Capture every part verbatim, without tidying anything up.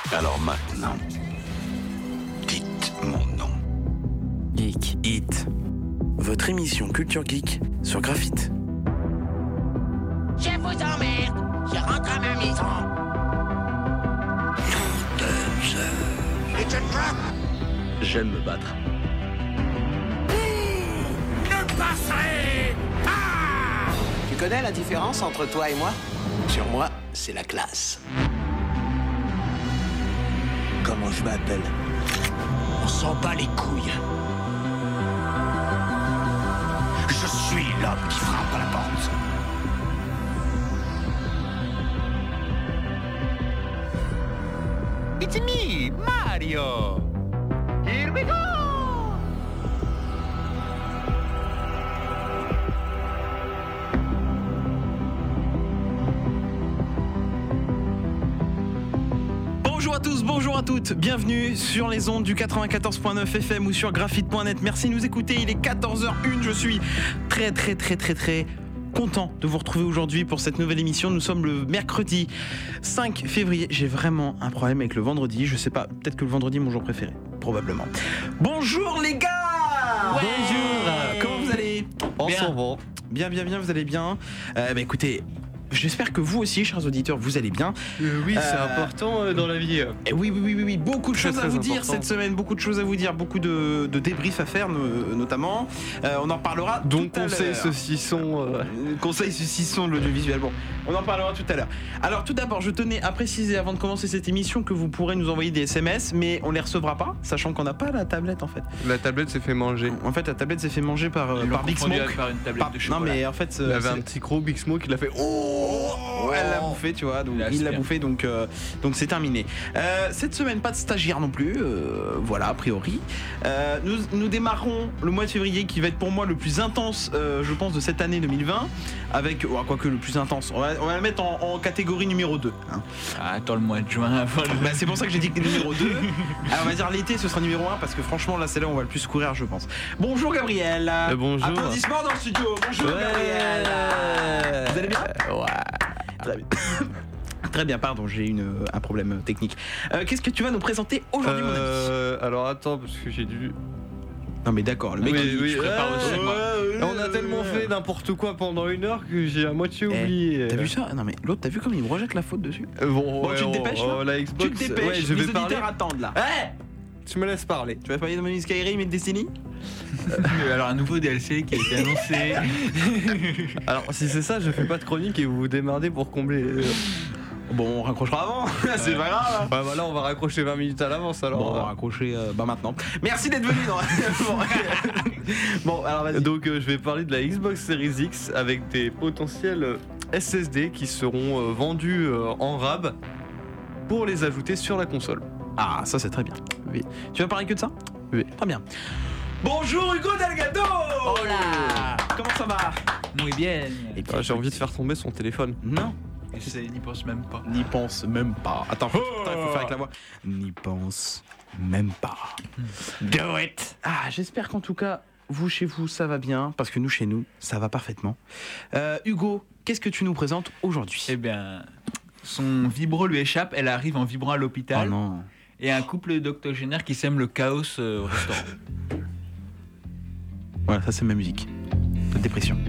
Alors maintenant, dites mon nom. Geek Hit, votre émission Culture Geek sur Graphite. Je vous emmerde, je rentre à ma maison. It's a trap. J'aime me battre. Ne passerez pas. Tu connais la différence entre toi et moi? Sur moi, c'est la classe. Comment je m'appelle? On s'en bat les couilles. Je suis l'homme qui frappe à la porte. It's me, Mario. Here we go. Bonjour à tous, bonjour à toutes, bienvenue sur les ondes du quatre-vingt-quatorze point neuf F M ou sur graphite point net. Merci de nous écouter, il est quatorze heures une, je suis très très très très très content de vous retrouver aujourd'hui pour cette nouvelle émission. Nous sommes le mercredi cinq février. J'ai vraiment un problème avec le vendredi, je sais pas, peut-être que le vendredi est mon jour préféré, probablement. Bonjour les gars. Ouais. Bonjour. Comment vous allez? On Bien. s'en va. Bien, bien, bien, vous allez bien. euh, Bah écoutez, j'espère que vous aussi, chers auditeurs, vous allez bien. Euh, oui, c'est Euh, important euh, dans la vie. Et oui, oui, oui, oui, oui, beaucoup de Très, choses à très vous dire important. cette semaine, beaucoup de choses à vous dire, beaucoup de, de débriefs à faire, no- notamment. Euh, on en parlera Donc tout à conseil l'heure. saucisson. Euh... Euh, Conseil saucisson de l'audiovisuel. Bon, on en parlera tout à l'heure. Alors, tout d'abord, je tenais à préciser avant de commencer cette émission que vous pourrez nous envoyer des S M S, mais on les recevra pas, sachant qu'on n'a pas la tablette en fait. La tablette s'est fait manger. En fait, la tablette s'est fait manger par, euh, Ils l'ont par Big confondu Smoke. par une tablette Par- de Non, chocolat. mais en fait, Il euh, avait c'est- un petit gros Big Smoke, il a fait oh. Ouais, elle l'a bouffé, tu vois, donc Il a il l'a aspiré. bouffé, donc euh, donc c'est terminé. Euh, cette semaine, pas de stagiaire non plus, euh, voilà, a priori. Euh, nous, nous démarrons le mois de février qui va être pour moi le plus intense, euh, je pense, de cette année deux mille vingt, avec, oh, quoique le plus intense, on va, on va le mettre en, en catégorie numéro deux. Hein. Ah, attends le mois de juin avant le... Bah, c'est pour ça que j'ai dit que numéro deux. Alors, on va dire l'été, ce sera numéro un, parce que franchement, là, c'est là où on va le plus courir, je pense. Bonjour Gabriel. Euh, bonjour. Applaudissements dans le studio. Bonjour Gabriel. Vous allez bien? Ouais. Très bien. Très bien, pardon, j'ai une, euh, un problème technique. Euh, Qu'est-ce que tu vas nous présenter aujourd'hui, mon ami? Euh, alors attends, parce que j'ai dû. Non mais d'accord, le mec Oui, il oui, je prépare ouais, aussi, ouais, moi. ouais. On a tellement fait n'importe quoi pendant une heure que j'ai à moitié Eh, oublié. T'as vu ça? Non mais l'autre, t'as vu comme il me rejette la faute dessus? Euh, Bon, Bon, ouais, tu te oh, dépêches, oh, là la Xbox. Tu te dépêches, Ouais, je les vais auditeurs parler. attendent là. Eh, Tu me laisses parler. tu vas parler de mon Skyrim et de Destiny? Alors un nouveau D L C qui a été annoncé. Alors si c'est ça, je fais pas de chronique et vous vous démerdez pour combler. les- Bon, on raccrochera avant, c'est pas grave. Ouais, bah là on va raccrocher vingt minutes à l'avance alors. Bon, on va raccrocher euh, bah maintenant. Merci d'être venu. Dans... bon, bon, alors vas-y. Donc euh, je vais parler de la Xbox Series X avec des potentiels euh, S S D qui seront euh, vendus euh, en rab pour les ajouter sur la console. Ah, ça c'est très bien. Oui. Tu vas parler que de ça? Oui. Très bien. Bonjour Hugo Delgado. Hola. Comment ça va? Muy bien. Et puis, Ah, j'ai envie de faire tomber son téléphone. Non. Je n'y pense même pas. N'y pense même pas. Attends, faut, attends, il faut faire avec la voix. N'y pense même pas. Do it. Ah, j'espère qu'en tout cas, vous chez vous, ça va bien, parce que nous chez nous, ça va parfaitement. Euh, Hugo, qu'est-ce que tu nous présentes aujourd'hui? Eh bien, son vibro lui échappe, elle arrive en vibrant à Oh l'hôpital. non. Et un couple d'octogénaires qui sème le chaos euh, au restaurant. Voilà, ça c'est ma musique. De dépression.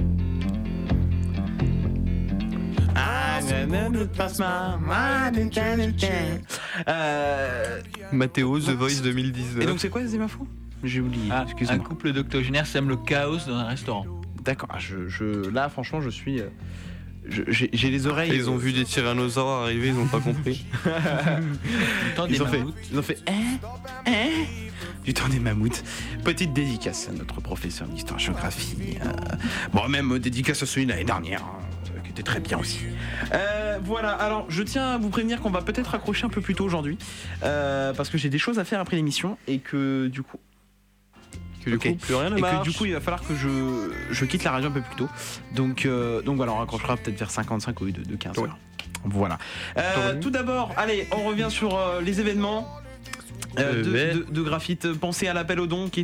Euh, Mathéo, The Voice deux mille dix-neuf. et donc c'est quoi ces infos? J'ai oublié, Ah, un excuse-moi. couple d'octogénaires sème le chaos dans un restaurant. D'accord, ah, je, je, là franchement je suis... euh, je- J'ai j'ai les oreilles... Ils ont vu des tyrannosaures arriver, ils ont pas compris. Du temps des Ils ont fait, mammouths. ils ont fait, hein, hein, du temps des mammouths. Petite dédicace à notre professeur d'histoire-géographie. Euh, bon, même euh, dédicace à celui de l'année dernière, hein, qui était très bien aussi. Euh, voilà, alors je tiens à vous prévenir qu'on va peut-être accrocher un peu plus tôt aujourd'hui, euh, parce que j'ai des choses à faire après l'émission et que du coup, Que du Ok. coup, plus rien ne et marche. que du coup il va falloir que je, je quitte la radio un peu plus tôt. Donc, euh, donc voilà, on raccrochera peut-être vers cinquante-cinq au lieu de, de quinze Ouais. heures. Voilà. Euh, Ouais. tout d'abord, allez, on revient sur euh, les événements euh, de, Euh, mais- de- de graphite. Pensez à l'appel aux dons qui est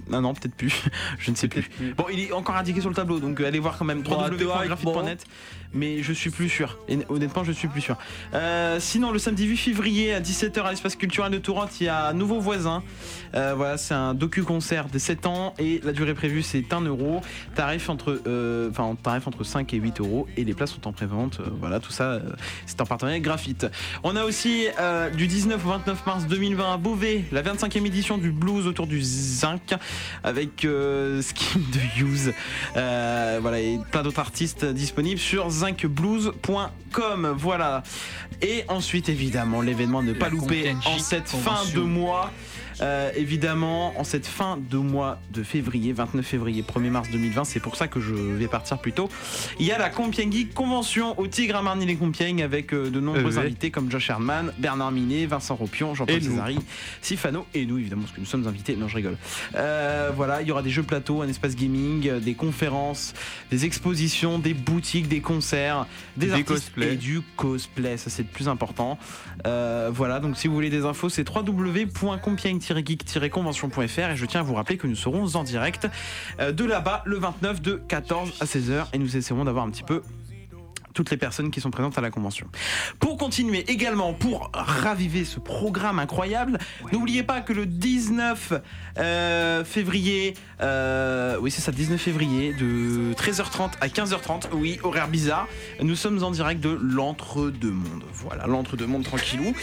Non, non, peut-être plus. Je ne sais plus. plus. Bon, il est encore indiqué sur le tableau, donc euh, allez voir quand même Bon, w w w point graphite point net. bon. Mais je suis plus sûr. Et honnêtement, je suis plus sûr. Euh, sinon, le samedi huit février à dix-sept heures à l'espace culturel de Tourantes, il y a un nouveau voisin. Euh, voilà, c'est un docu-concert de sept ans et la durée prévue c'est un euro. Tarif entre, euh, enfin, tarif entre cinq et huit euros et les places sont en prévente. Euh, voilà, tout ça, euh, c'est en partenariat avec Graphite. On a aussi euh, du dix-neuf au vingt-neuf mars deux mille vingt à Beauvais, la vingt-cinquième édition du blues autour du zinc avec euh, Skin de Use. Euh, voilà, et plein d'autres artistes disponibles sur zinc blues point com. Voilà. Et ensuite, évidemment, l'événement à ne pas La louper Compiègne en Chic cette fin Convention. de mois. Euh, évidemment, en cette fin de mois de février, vingt-neuf février, premier mars deux mille vingt, c'est pour ça que je vais partir plus tôt. Il y a la Compiègne Geek Convention au Tigre à Marny-les-Compiègnes avec euh, de nombreux Euh, ouais. invités comme Josh Herman, Bernard Minet, Vincent Ropion, Jean-Paul Et nous. Césari, Sifano et nous évidemment parce que nous sommes invités. Non, je rigole. Euh, voilà, il y aura des jeux plateaux, un espace gaming, euh, des conférences, des expositions, des boutiques, des concerts, des, Des artistes cosplays. et du cosplay. Ça c'est le plus important. Euh, voilà, donc si vous voulez des infos, c'est w w w point compiègne tiret geek tiret convention point f r et je tiens à vous rappeler que nous serons en direct euh, de là-bas le vingt-neuf de quatorze à seize heures et nous essaierons d'avoir un petit peu toutes les personnes qui sont présentes à la convention. Pour continuer également, pour raviver ce programme incroyable, n'oubliez pas que le dix-neuf euh, février, euh, oui c'est ça, dix-neuf février, de treize heures trente à quinze heures trente, oui, horaire bizarre, nous sommes en direct de l'Entre-deux-Mondes. Voilà, l'Entre-deux-Mondes tranquillou,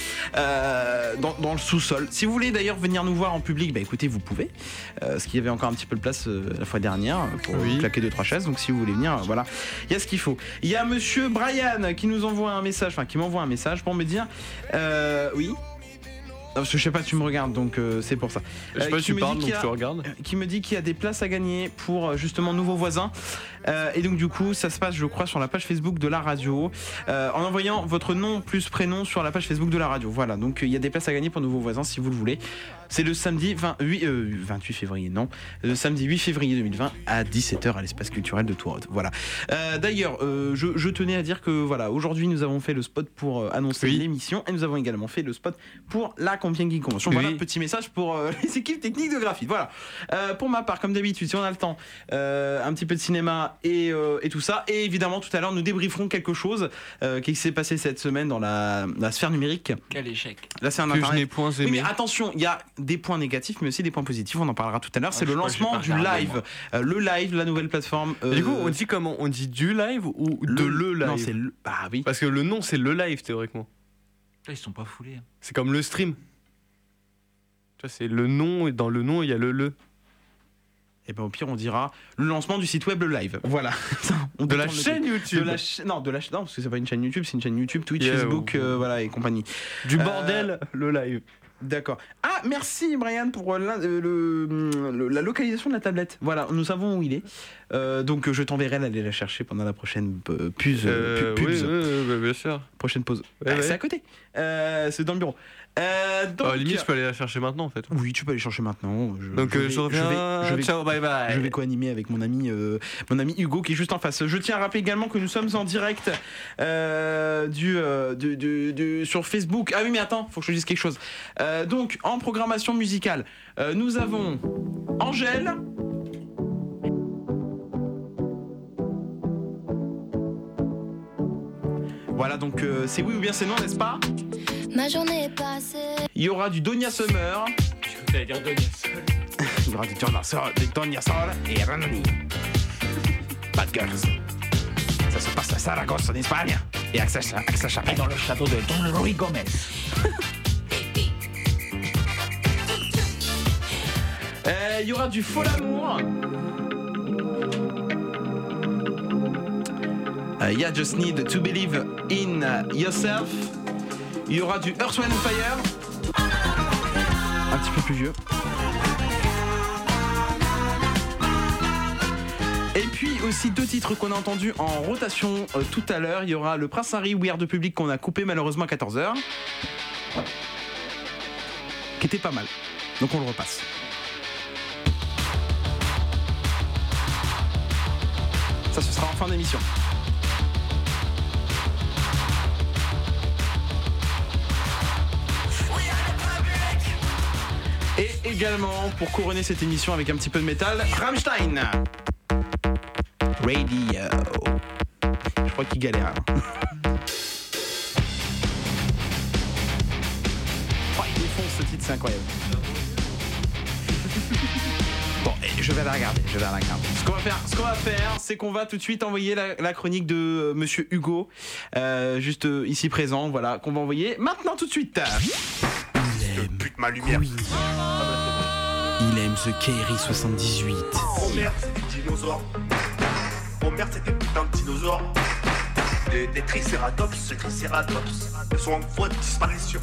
euh, dans, dans le sous-sol. Si vous voulez d'ailleurs venir nous voir en public, bah écoutez, vous pouvez, euh, parce qu'il y avait encore un petit peu de place euh, la fois dernière pour Oui. claquer deux trois chaises, donc si vous voulez venir, euh, voilà, il y a ce qu'il faut. Il y a monsieur Brian qui nous envoie un message, enfin qui m'envoie un message pour me dire euh, oui. Non, parce que je sais pas, tu me regardes donc euh, c'est pour ça. Je sais Euh, pas qui si tu me parles, dit donc qu'il y je a- te regarde. euh, Qui me dit qu'il y a des places à gagner pour euh, justement nouveaux voisins. Euh, et donc du coup ça se passe je crois sur la page Facebook de la radio euh, en envoyant votre nom plus prénom sur la page Facebook de la radio. Voilà, donc euh, il y a des places à gagner pour nouveaux voisins si vous le voulez. C'est le samedi vingt-huit, euh, vingt-huit février, non, le samedi huit février deux mille vingt à dix-sept heures à l'espace culturel de Tourantes. Voilà. Euh, D'ailleurs, euh, je, je tenais à dire que voilà, aujourd'hui nous avons fait le spot pour euh, annoncer Oui. l'émission et nous avons également fait le spot pour la Compiègne Geek Convention. Voilà, Oui. petit message pour euh, les équipes techniques de Graphite. Voilà. Euh, pour ma part, comme d'habitude, si on a le temps, euh, un petit peu de cinéma et, euh, et tout ça. Et évidemment, tout à l'heure, nous débrieferons quelque chose euh, qui s'est passé cette semaine dans la, la sphère numérique. Quel échec. Là, c'est un Que je n'ai internet. point Oui, mais aimé. attention, il y a des points négatifs, mais aussi des points positifs. On en parlera tout à l'heure. C'est je le crois que j'ai lancement pas du regardé, live. moi. Euh, le live, la nouvelle plateforme. euh, Du coup, on dit comment? On dit du live ou de le live? Non, c'est le. Ah oui. Parce que le nom, c'est le live théoriquement. Là, ils sont pas foulés. hein. C'est comme le stream. Tu vois, c'est le nom, et dans le nom, il y a le le. Et ben au pire, on dira le lancement du site web, le live. Voilà. On De la détourne le chaîne truc. YouTube. De la cha- non, de la cha- non, parce que c'est pas une chaîne YouTube, c'est une chaîne YouTube, Twitch, Yeah, Facebook, ou- euh, voilà et compagnie. Du Euh, bordel, le live. D'accord. Ah, merci Brian pour l'in- euh, le, le- la localisation de la tablette. Voilà, nous savons où il est. Euh, donc euh, je t'enverrai d'aller la chercher pendant la prochaine euh, pause. Euh, pu- oui, pause. oui, oui, oui, bien sûr. Prochaine pause. Ouais, Ah, ouais. C'est à côté. Euh, c'est dans le bureau. Euh, donc, À la limite, je peux aller la chercher maintenant en fait. oui, tu peux aller chercher maintenant. Je, Donc euh, je, vais- reviens. vais- je vais- Ciao, bye bye. Je vais co-animer avec mon ami, euh, mon ami Hugo qui est juste en face. Je tiens à rappeler également que nous sommes en direct euh, du, euh, du- du- du- sur Facebook. Ah oui, mais attends, faut que je te dise quelque chose. Euh, donc, en programmation musicale, euh, nous avons Angèle. Voilà, donc euh, c'est oui ou bien c'est non, n'est-ce pas? Ma journée est passée. Il y aura du Donia Summer. Tu vas dire Donia Sol. Il y aura du Donia Sol, du Donia Sol et Ranani. Bad Girls. Ça se passe à Saragosse en Espagne. Et Axel Chapelle. Dans le château de Don Ruy Gomez. Euh, Il y aura du Faux L'amour. Il y a Just Need to Believe in Yourself. Il y aura du Earth, Wind and Fire. Un petit peu plus vieux. Et puis aussi deux titres qu'on a entendus en rotation euh, tout à l'heure. Il y aura le Prince Harry We Are de Public qu'on a coupé malheureusement à quatorze heures. Qui était pas mal. Donc on le repasse. Ça, ce sera en fin d'émission. Et également, pour couronner cette émission avec un petit peu de métal, Rammstein. Radio. Je crois qu'il galère. Hein. Oh, il défonce ce titre, c'est incroyable. Bon, et je vais la regarder, je vais la regarder. Ce qu'on va faire, ce qu'on va faire, c'est qu'on va tout de suite envoyer la, la chronique de euh, Monsieur Hugo, euh, juste euh, ici présent, voilà, qu'on va envoyer maintenant tout de suite. Je bute ma lumière. Oui. Il aime The Kerry soixante-dix-huit. Oh merde, c'est des dinosaures. Oh merde, c'est des putains de dinosaures. Des, des tricératops, ces tricératops. Ils sont en voie de disparition.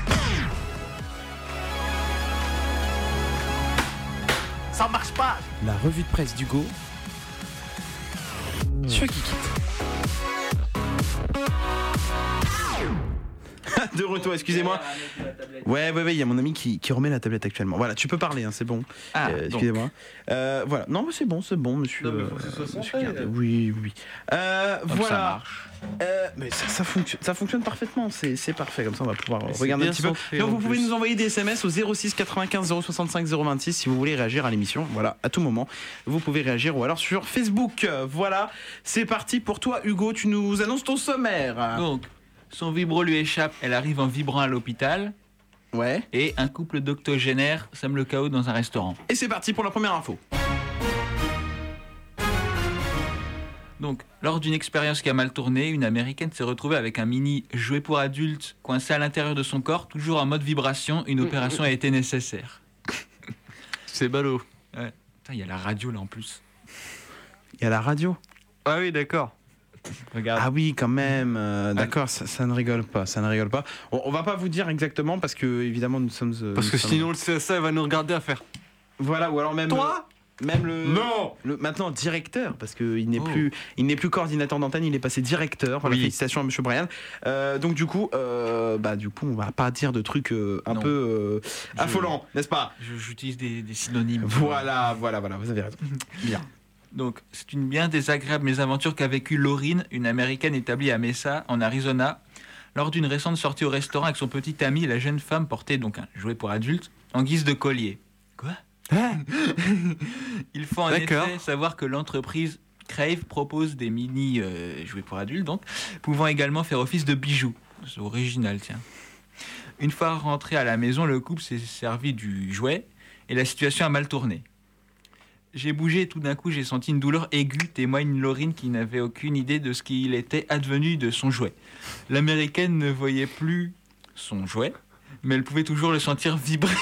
Ça marche pas. La revue de presse d'Hugo sur Geekit. De retour, excusez-moi. Ouais, ouais, ouais, il y a mon ami qui, qui remet la tablette actuellement. Voilà, tu peux parler, hein, c'est bon. Ah, euh, excusez-moi. Euh, voilà, non, mais c'est bon, c'est bon, monsieur. Non, mais faut que ce soit euh, sans monsieur fait, Gardé. là. Oui, oui. Euh, Donc voilà. ça marche. Euh, mais ça, ça, fonctionne, ça fonctionne parfaitement, c'est, c'est parfait, comme ça on va pouvoir Mais c'est regarder un bien petit peu. centré, Donc en vous pouvez plus. nous envoyer des S M S au zéro six quatre-vingt-quinze zéro soixante-cinq zéro vingt-six si vous voulez réagir à l'émission. Voilà, à tout moment, vous pouvez réagir ou alors sur Facebook. Voilà, c'est parti pour toi Hugo, tu nous annonces ton sommaire. Donc, son vibro lui échappe, elle arrive en vibrant à l'hôpital. Ouais. Et un couple d'octogénaires sème le chaos dans un restaurant. Et c'est parti pour la première info. Donc, lors d'une expérience qui a mal tourné, une américaine s'est retrouvée avec un mini jouet pour adultes coincé à l'intérieur de son corps, toujours en mode vibration. Une opération a été nécessaire. C'est ballot. Ouais. Putain, il y a la radio là en plus. Il y a la radio. Ah oui, d'accord. Regarde. Ah oui, quand même. euh, d'accord, ça, ça ne rigole pas, ça ne rigole pas. On, on va pas vous dire exactement parce que évidemment nous sommes. euh, Parce nous que sommes- sinon le C S A va nous regarder à faire. Voilà, ou alors même. Toi euh, Même le. Non Le, maintenant directeur, parce qu'il n'est Oh. plus, il n'est plus coordinateur d'antenne, il est passé directeur. Voilà, Oui. félicitations à Monsieur Brian. Euh, donc du coup, euh, bah du coup, on va pas dire de trucs euh, un Non. peu euh, Je- affolants, n'est-ce pas? Je- J'utilise des, des synonymes. Voilà, voilà, voilà, vous avez raison. Bien. Donc, c'est une bien désagréable mésaventure qu'a vécue Laurine, une américaine établie à Mesa, en Arizona. Lors d'une récente sortie au restaurant avec son petit ami, la jeune femme portait donc un jouet pour adultes en guise de collier. Quoi? Il faut en D'accord. effet savoir que l'entreprise Crave propose des mini euh, jouets pour adultes, donc, pouvant également faire office de bijoux. C'est original, tiens. Une fois rentré à la maison, le couple s'est servi du jouet et la situation a mal tourné. J'ai bougé et tout d'un coup j'ai senti une douleur aiguë, témoigne Laurine qui n'avait aucune idée de ce qu'il était advenu de son jouet. L'américaine ne voyait plus son jouet, mais elle pouvait toujours le sentir vibrer.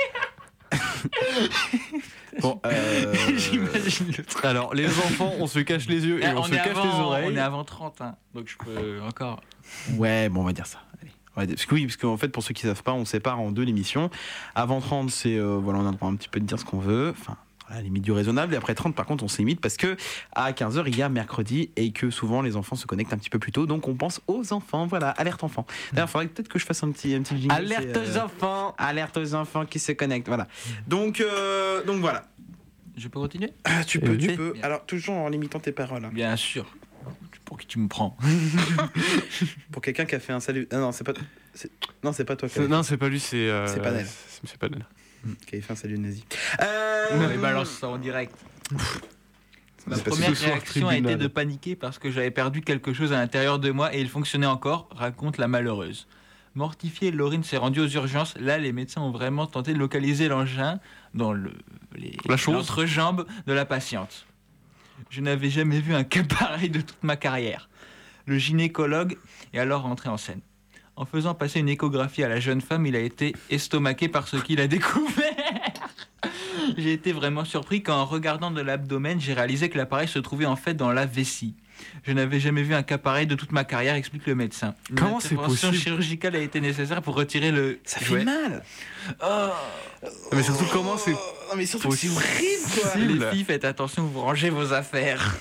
Bon, euh, J'imagine le truc. Alors, les enfants, on se cache les yeux et Ah, on, on se est cache avant- les oreilles. On est avant trente, hein, donc je peux encore... ouais, bon, on va dire ça. Allez. Ouais, parce que oui, parce qu'en fait, pour ceux qui ne savent pas, on sépare en deux l'émission. Avant trente, c'est euh, voilà, on a le droit un petit peu de dire ce qu'on veut. Enfin. À la limite du raisonnable, et après trente par contre on se limite parce que à quinze heures il y a mercredi et que souvent les enfants se connectent un petit peu plus tôt, donc on pense aux enfants, voilà, alerte enfant. D'ailleurs il faudrait peut-être que je fasse un petit, un petit jingle. Alerte c'est, euh, aux enfants. Alerte aux enfants qui se connectent, voilà. Donc, euh, donc voilà. Je peux continuer? Ah, tu peux, Oui. tu peux. Alors toujours en limitant tes paroles. hein. Bien sûr. Pour qui tu me prends? Pour quelqu'un qui a fait un salut. Ah, non, c'est pas. c'est- Non, c'est pas toi qui C'est- a, Non, c'est pas lui, c'est. euh, C'est Panel. c'est- C'est Panel. qui a fait un salut nazi. Euh... On les balance ça en direct. Ma C'est parce première que ce soir, réaction a tribunal. été de paniquer parce que j'avais perdu quelque chose à l'intérieur de moi et il fonctionnait encore, raconte la malheureuse. Mortifiée, Laurine s'est rendue aux urgences. Là, les médecins ont vraiment tenté de localiser l'engin dans le, les, La chose. l'entrejambe de la patiente. Je n'avais jamais vu un cas pareil de toute ma carrière. Le gynécologue est alors rentré en scène. En faisant passer une échographie à la jeune femme, il a été estomaqué par ce qu'il a découvert. J'ai été vraiment surpris quand, en regardant de l'abdomen, j'ai réalisé que l'appareil se trouvait en fait dans la vessie. Je n'avais jamais vu un cas pareil de toute ma carrière, explique le médecin. Une Comment c'est intervention possible chirurgicale a été nécessaire pour retirer le Ça jouet. fait mal. Oh. Mais surtout, comment c'est. Non, mais surtout que c'est horrible quoi. Possible. Les filles, faites attention, vous rangez vos affaires.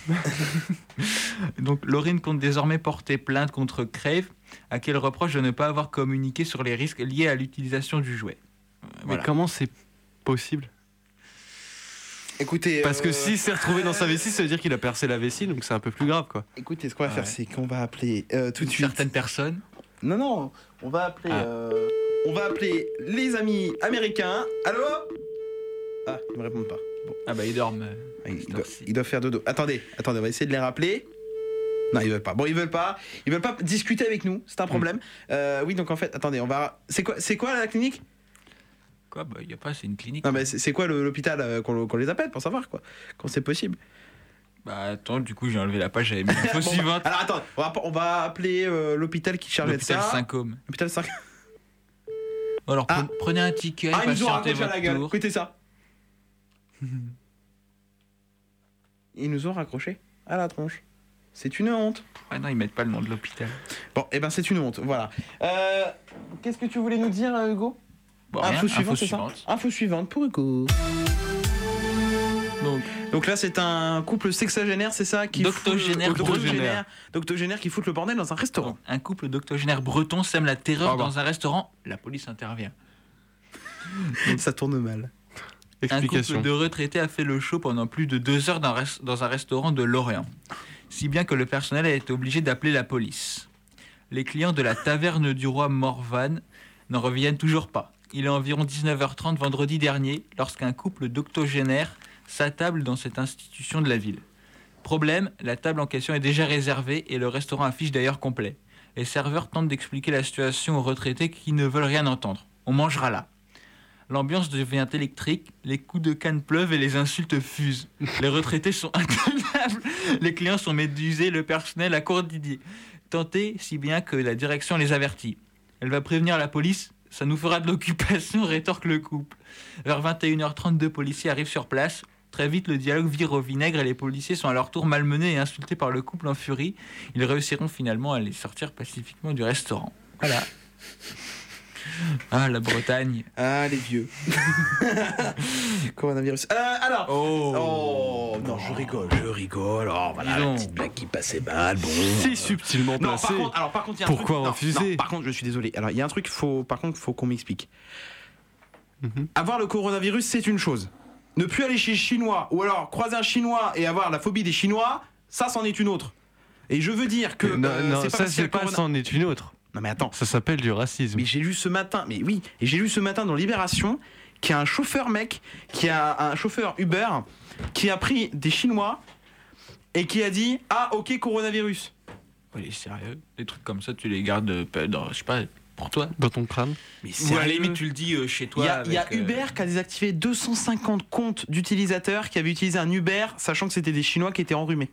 Donc, Laurine compte désormais porter plainte contre Crave, à qui elle reproche de ne pas avoir communiqué sur les risques liés à l'utilisation du jouet. Euh, Mais voilà. comment c'est possible? Écoutez, Parce que euh, s'il s'est retrouvé dans sa vessie, ça veut dire qu'il a percé la vessie, donc c'est un peu plus grave, quoi. Écoutez, ce qu'on va Ah faire, ouais. c'est qu'on va appeler euh, tout de suite. Certaines personnes. Non, non, on va appeler. Ah. euh, On va appeler les amis américains. Allô? Ah, ils me répondent pas. Bon. Ah bah ils dorment. euh, Ah, Ils, cette doivent, heure-ci. ils doivent faire dodo. Attendez, attendez, on va essayer de les rappeler. Non, ils veulent pas. Bon, ils veulent pas. Ils veulent pas discuter avec nous. C'est un problème. Mm. Euh, oui, donc en fait, attendez, on va. C'est quoi, c'est quoi la clinique? Quoi bah y a pas, c'est une clinique. Non, mais c'est c'est quoi le- l'hôpital euh, qu'on qu'on les appelle pour savoir quoi, quand c'est possible. Bah attends, du coup j'ai enlevé la page, j'avais mis l'info Bon, suivante. bah, alors attends, on va, on va appeler euh, l'hôpital qui chargeait de L'hôpital ça. Saint-Côme. L'hôpital cinq. Alors Ah. pre- prenez un ticket, Ah, ils nous ont patientez raccroché à la votre gueule. tour. Écoutez ça. Ils nous ont raccroché à la tronche. C'est une honte. Ah non, ils mettent pas le nom de l'hôpital. Bon, et eh ben c'est une honte. Voilà. Euh, Qu'est-ce que tu voulais nous dire, euh, Hugo? Bon, rien, Info suivante, c'est suivante. ça? Info suivante pour Hugo. Donc, Donc là, c'est un couple sexagénaire, c'est ça qui D'octogénaire, fout- octogénaire. d'octogénaire, d'octogénaire qui foutent le bordel dans un restaurant. donc, un couple d'octogénaires bretons sème la terreur Pardon. dans un restaurant. La police intervient. Ça tourne mal. Un Explication. couple de retraités a fait le show pendant plus de deux heures dans, res- dans un restaurant de Lorient. Si bien que le personnel a été obligé d'appeler la police. Les clients de la taverne du roi Morvan n'en reviennent toujours pas. Il est environ dix-neuf heures trente vendredi dernier lorsqu'un couple d'octogénaires s'attable dans cette institution de la ville. Problème, la table en question est déjà réservée et le restaurant affiche d'ailleurs complet. Les serveurs tentent d'expliquer la situation aux retraités qui ne veulent rien entendre. On mangera là. L'ambiance devient électrique, les coups de canne pleuvent et les insultes fusent. Les retraités sont intenables, les clients sont médusés, le personnel a court d'idées. Tenté si bien que la direction les avertit. Elle va prévenir la police, ça nous fera de l'occupation, rétorque le couple. Vers vingt et une heures trente, deux policiers arrivent sur place. Très vite, le dialogue vire au vinaigre et les policiers sont à leur tour malmenés et insultés par le couple en furie. Ils réussiront finalement à les sortir pacifiquement du restaurant. Voilà. Ah, la Bretagne. Ah, les vieux. Coronavirus. Euh, alors. Oh, Oh, non, je rigole, je rigole. Oh, voilà, Dis la donc. petite blague qui passait mal. Bon. Si subtilement Non, placé. par contre, alors par contre, il y a un Pourquoi truc. non, refuser non, par contre, je suis désolé. Alors, il y a un truc, faut, par contre, faut qu'on m'explique. Mhm. Avoir le coronavirus, c'est une chose. Ne plus aller chez le Chinois, ou alors croiser un Chinois et avoir la phobie des Chinois, ça, c'en est une autre. Et je veux dire que. non, euh, non, c'est pas ça parce qu'il y a c'est pas, corona- c'en est une autre. Non, mais attends. Ça s'appelle du racisme. Mais j'ai lu ce matin, mais oui, et j'ai lu ce matin dans Libération qu'il y a un chauffeur mec, qui a un chauffeur Uber, qui a pris des Chinois et qui a dit ah ok coronavirus. Oh, il est sérieux. Des trucs comme ça, tu les gardes, euh, dans, je sais pas, pour toi. Dans ton crâne. Mais Ou à la sérieux limite, tu le dis euh, chez Il toi. y a, il y a avec, euh, Uber qui a désactivé deux cent cinquante comptes d'utilisateurs qui avaient utilisé un Uber, sachant que c'était des Chinois qui étaient enrhumés.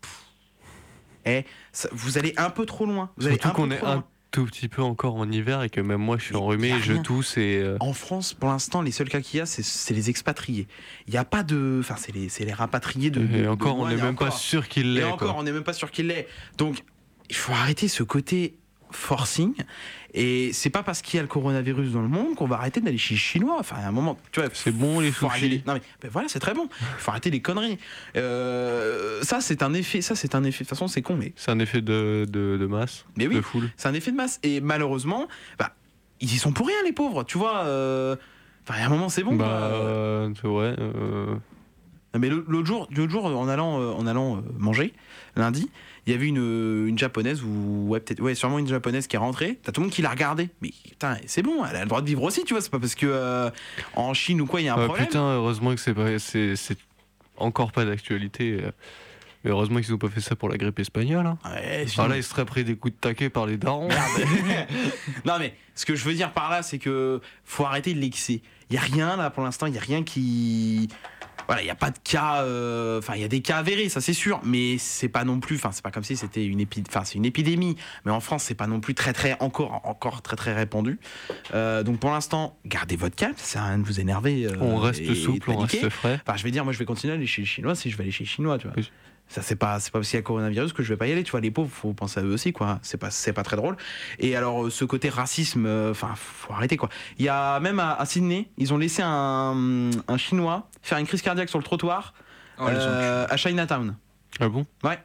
Eh, ça- vous allez un peu trop loin. Vous allez Surtout un peu qu'on est trop un loin. tout petit peu encore en hiver et que même moi je suis Mais enrhumé y a et je rien. tousse et. euh, En France, pour l'instant, les seuls cas qu'il y a, c'est, c'est les expatriés. Il n'y a pas de. Enfin, c'est les, c'est les rapatriés de. et de- encore, de on Wuhan, n'est et même pas encore. sûr qu'il Et l'ait. encore, quoi. on n'est même pas sûr qu'il l'ait. Donc, il faut arrêter ce côté forcing. Et c'est pas parce qu'il y a le coronavirus dans le monde qu'on va arrêter d'aller chez les Chinois. Enfin, à un moment, tu vois, C'est bon les faut arrêter sushis. les- Non mais ben voilà, c'est très bon. Il faut arrêter les conneries. Euh, ça, c'est un effet. Ça, c'est un effet. De toute façon, c'est con, mais C'est un effet de, de, de masse, Mais oui. de foule. c'est un effet de masse. Et malheureusement, bah, ils y sont pour rien, les pauvres. Tu vois. euh, Enfin, il y a un moment, c'est bon. bah, quoi. euh, c'est vrai. euh, Non, mais l'autre jour, l'autre jour, en allant, euh, en allant euh, manger lundi, il y avait une, une japonaise ou ouais peut-être ouais sûrement une japonaise qui est rentrée. T'as tout le monde qui l'a regardée. Mais putain, c'est bon, elle a le droit de vivre aussi, tu vois. C'est pas parce que euh, en Chine ou quoi il y a un ah, problème. putain, heureusement que c'est pas, c'est, c'est encore pas d'actualité. euh, Mais heureusement qu'ils ont pas fait ça pour la grippe espagnole. Hein. Ouais, Ah là, ils seraient pris des coups de taquet par les darons. non mais ce que je veux dire par là, c'est que faut arrêter de l'excès. Il y a rien là pour l'instant, il y a rien qui voilà, il y a pas de cas euh, enfin il y a des cas avérés, ça c'est sûr, mais c'est pas non plus enfin c'est pas comme si c'était une épi... enfin c'est une épidémie, mais en France c'est pas non plus très très encore encore très très répandu. Euh, donc pour l'instant, gardez votre calme, ça sert à rien de vous énerver euh, On reste et souple, de on paniquer. reste frais. Enfin, je vais dire, moi, je vais continuer à aller chez les Chinois si je vais aller chez les Chinois, tu vois. Oui. Ça, c'est pas, c'est pas parce qu'il y a le coronavirus que je vais pas y aller, tu vois. Les pauvres, faut penser à eux aussi, quoi. C'est pas, c'est pas très drôle. Et alors, ce côté racisme, enfin, faut arrêter, quoi. Il y a même à, à Sydney, ils ont laissé un, un Chinois faire une crise cardiaque sur le trottoir Oh, les euh, à Chinatown. Ah bon? Ouais.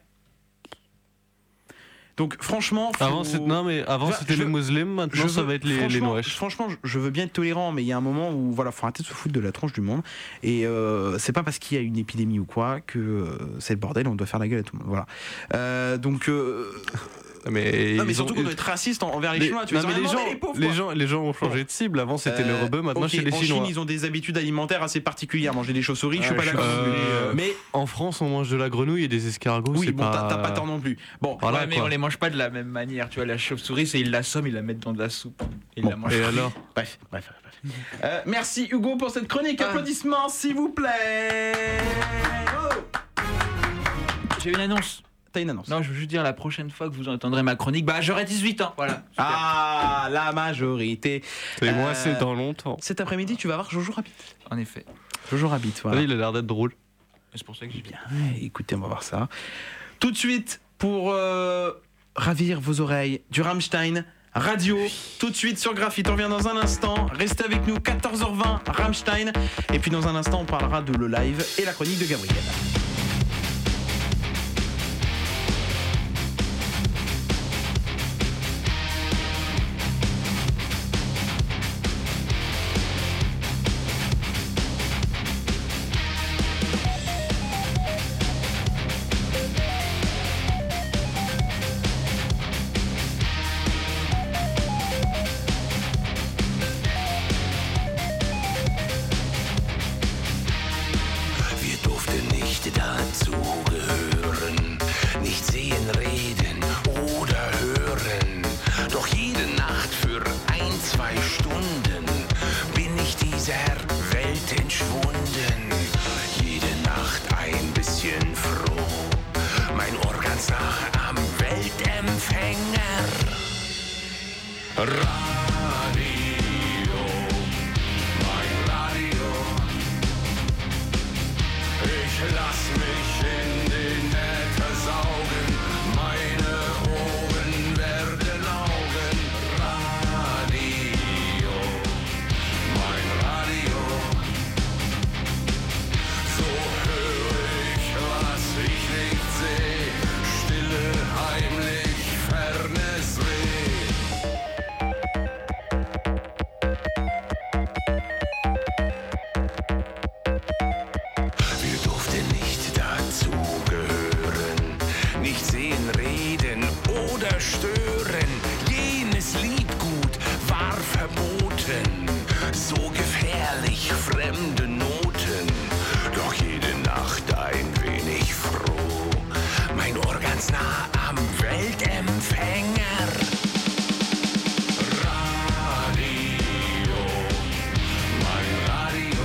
Donc, franchement, faut... Avant, c'est- non, mais avant Enfin, c'était je- les musulmans, maintenant Je ça veux- va être les, les franchement, Noëches. Franchement, je- je veux bien être tolérant, mais il y a un moment où voilà, faut arrêter de se foutre de la tronche du monde. Et euh, c'est pas parce qu'il y a une épidémie ou quoi que euh, c'est le bordel, on doit faire la gueule à tout le monde. Voilà. Euh, donc euh, Mais, Non, mais ils surtout ont- qu'on doit être raciste en- envers les, les, Chinois. Tu non, les mais aurais les, demandé, gens, les pauvres, les, quoi. gens, les gens ont changé de cible. Avant, c'était Euh, le rebeu, maintenant, ok, c'est les en Chinois. Chine, ils ont des habitudes alimentaires assez particulières. Manger des chauves-souris, je suis Ah, pas je d'accord. suis- Euh, Mais En France, on mange de la grenouille et des escargots. oui, c'est bon, pas... t'as t'as pas tort non plus. Bon, Voilà, Ouais, mais quoi. on les mange pas de la même manière. Tu vois, la chauve-souris, c'est ils l'assomment, ils la mettent dans de la soupe. Et ils Bon, la mangent. Et alors bref, bref, bref. Euh, merci Hugo pour cette chronique. Ah. Applaudissements, s'il vous plaît. Oh, J'ai une annonce. t'as une annonce. Non, je veux juste dire, la prochaine fois que vous entendrez ma chronique, bah j'aurai dix-huit ans. Voilà. Super. Ah, la majorité. Et moi, Euh, c'est dans longtemps. Cet après-midi, tu vas voir Jojo Rabbit. En effet. Jojo Rabbit, voilà. Ah, il a l'air d'être drôle. C'est pour ça que j'ai bien. Ouais, écoutez, on va voir ça. Tout de suite, pour euh, ravir vos oreilles, du Rammstein Radio, tout de suite sur Graphite. On revient dans un instant. Restez avec nous, quatorze heures vingt, Rammstein. Et puis dans un instant, on parlera de le live et la chronique de Gabriel. Wir durften nicht dazugehören, nicht sehen, reden oder hören. Doch jede Nacht für ein, zwei Stunden bin ich dieser Welt entschwunden. Jede Nacht ein bisschen froh, mein Ohr ganz nah am Weltempfänger. Radio, mein Radio. Ich lass mich in den Äther saugen, meine Ohren werden Augen. Radio, mein Radio. So höre ich, was ich nicht seh, stille, heimlich, fernes Weh. Wir durften nicht dazugehören, nicht sehen, reden oder stören. Jenes Liedgut war verboten, so gefährlich fremde Noten. Doch jede Nacht ein wenig froh, mein Ohr ganz nah am Weltempfänger. Radio, mein Radio.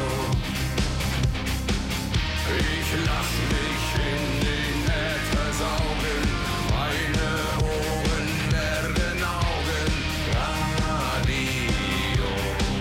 Ich lass mich in den Äther saugen, meine Ohren werden Augen. Radio,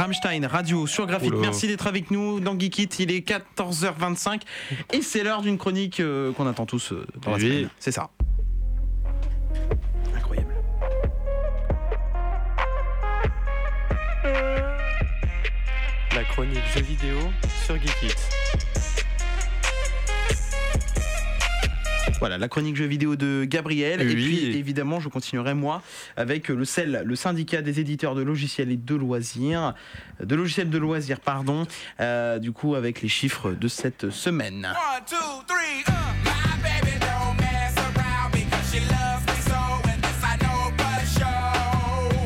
Rammstein, radio sur Graphite. Oula. Merci d'être avec nous dans Geek It. Il est quatorze heures vingt-cinq et c'est l'heure d'une chronique euh, qu'on attend tous euh, dans la Oui. semaine. C'est ça. Incroyable. La chronique jeux vidéo sur Geekit. Voilà, la chronique jeux vidéo de Gabriel. Oui. Et puis, évidemment, je continuerai, moi, avec le C E L, le syndicat des éditeurs de logiciels et de loisirs. De logiciels de loisirs, pardon. Euh, du coup, avec les chiffres de cette semaine. One, two, three, uh. My baby don't mess around because she loves me so, and this I know for sure.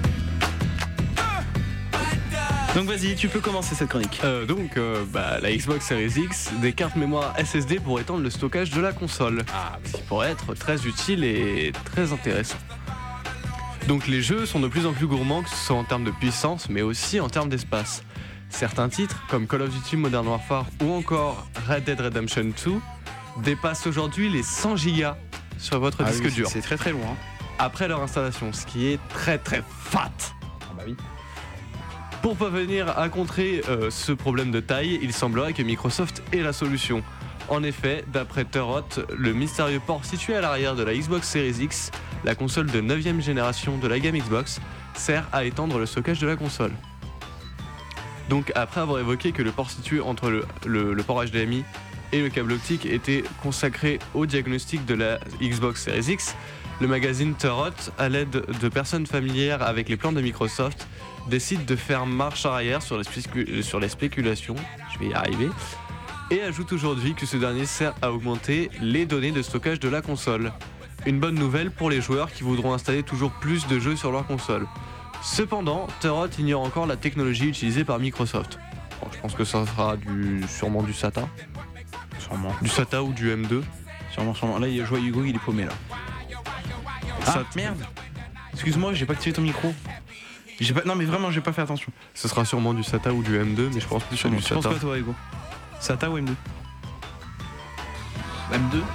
Uh, but, uh, Donc, vas-y, tu peux commencer cette chronique. Euh, donc, euh, bah, la Xbox Series X, des cartes mémoire S S D pour étendre le stockage de la console. Ah, Ce qui pourrait être très utile et très intéressant. Donc, les jeux sont de plus en plus gourmands, que ce soit en termes de puissance, mais aussi en termes d'espace. Certains titres, comme Call of Duty Modern Warfare ou encore Red Dead Redemption deux, dépassent aujourd'hui les cent gigas sur votre Ah disque oui, dur C'est très très loin. après leur installation, ce qui est très très fat. Ah bah oui. Pour parvenir à contrer euh, ce problème de taille, il semblerait que Microsoft ait la solution. En effet, d'après Turot, le mystérieux port situé à l'arrière de la Xbox Series X, la console de neuvième génération de la gamme Xbox, sert à étendre le stockage de la console. Donc après avoir évoqué que le port situé entre le, le, le port H D M I et le câble optique était consacré au diagnostic de la Xbox Series X, le magazine Turot, à l'aide de personnes familières avec les plans de Microsoft, décide de faire marche arrière sur les, spécu- sur les spéculations, je vais y arriver, et ajoute aujourd'hui que ce dernier sert à augmenter les données de stockage de la console. Une bonne nouvelle pour les joueurs qui voudront installer toujours plus de jeux sur leur console. Cependant, Turot ignore encore la technologie utilisée par Microsoft. Bon, je pense que ça sera du, sûrement du SATA. Sûrement. Du SATA ou du M deux. Sûrement, sûrement. Là, il y a joué Hugo, il est paumé là. Ah, Ça- merde. Excuse-moi, j'ai pas activé ton micro. J'ai pas... Non, mais vraiment, j'ai pas fait attention. Ce sera sûrement du SATA ou du M deux, mais je pense plus à Sûrement. du Tu penses SATA. quoi, toi, Hugo SATA ou M deux M deux.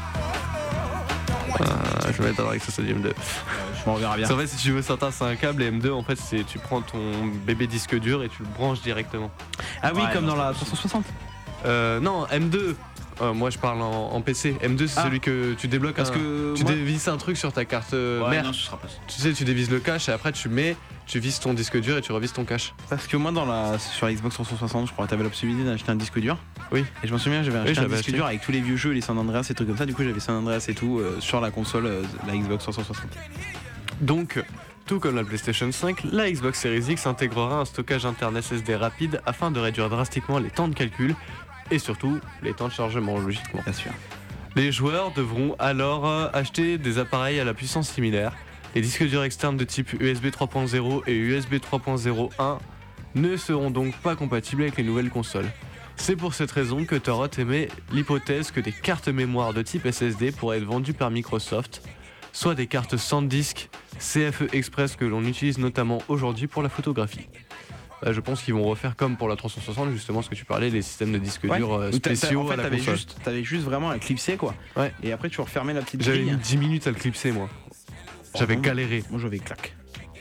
Ah, je vais être avec ça, c'est du M deux. Je m'en reverrai bien. En fait, si tu veux SATA, c'est un câble, et M deux, en fait, c'est tu prends ton bébé disque dur et tu le branches directement. Ah oui, Ouais, comme non, dans la c'est- trois cent soixante. Euh, non, M deux. Euh, moi, je parle en, en P C. M deux, c'est Ah. celui que tu débloques. Parce un- que tu moi- dévises un truc sur ta carte euh, Ouais, mère. non, ce sera pas ça. Tu sais, tu dévises le cache et après tu mets, tu vises ton disque dur et tu revises ton cache. Parce que moi, dans la... sur la Xbox trois cent soixante, je crois que t'avais la possibilité d'acheter un disque dur. Oui. Et je m'en souviens, j'avais Oui, acheté je un l'avais disque acheté. dur avec tous les vieux jeux, les San Andreas et trucs comme ça. Du coup, j'avais San Andreas et tout euh, sur la console, euh, la Xbox trois cent soixante. Donc, tout comme la PlayStation cinq, la Xbox Series X intégrera un stockage interne S S D rapide afin de réduire drastiquement les temps de calcul et surtout les temps de chargement, logiquement. Bien sûr. Les joueurs devront alors euh, acheter des appareils à la puissance similaire. Les disques durs externes de type U S B trois point zéro et U S B trois point zéro un ne seront donc pas compatibles avec les nouvelles consoles. C'est pour cette raison que Turot émet l'hypothèse que des cartes mémoire de type S S D pourraient être vendues par Microsoft, soit des cartes sans disque C F E Express que l'on utilise notamment aujourd'hui pour la photographie. Là, je pense qu'ils vont refaire comme pour la trois cent soixante, justement ce que tu parlais, les systèmes de disques Ouais. durs euh, Ou t'as- t'as- spéciaux en fait, à la t'avais console. juste, t'avais juste vraiment à clipser quoi. Ouais. Et après, tu refermais la petite J'avais grille. mis dix minutes à le clipser, moi. J'avais Bon. galéré. Moi, j'avais claque.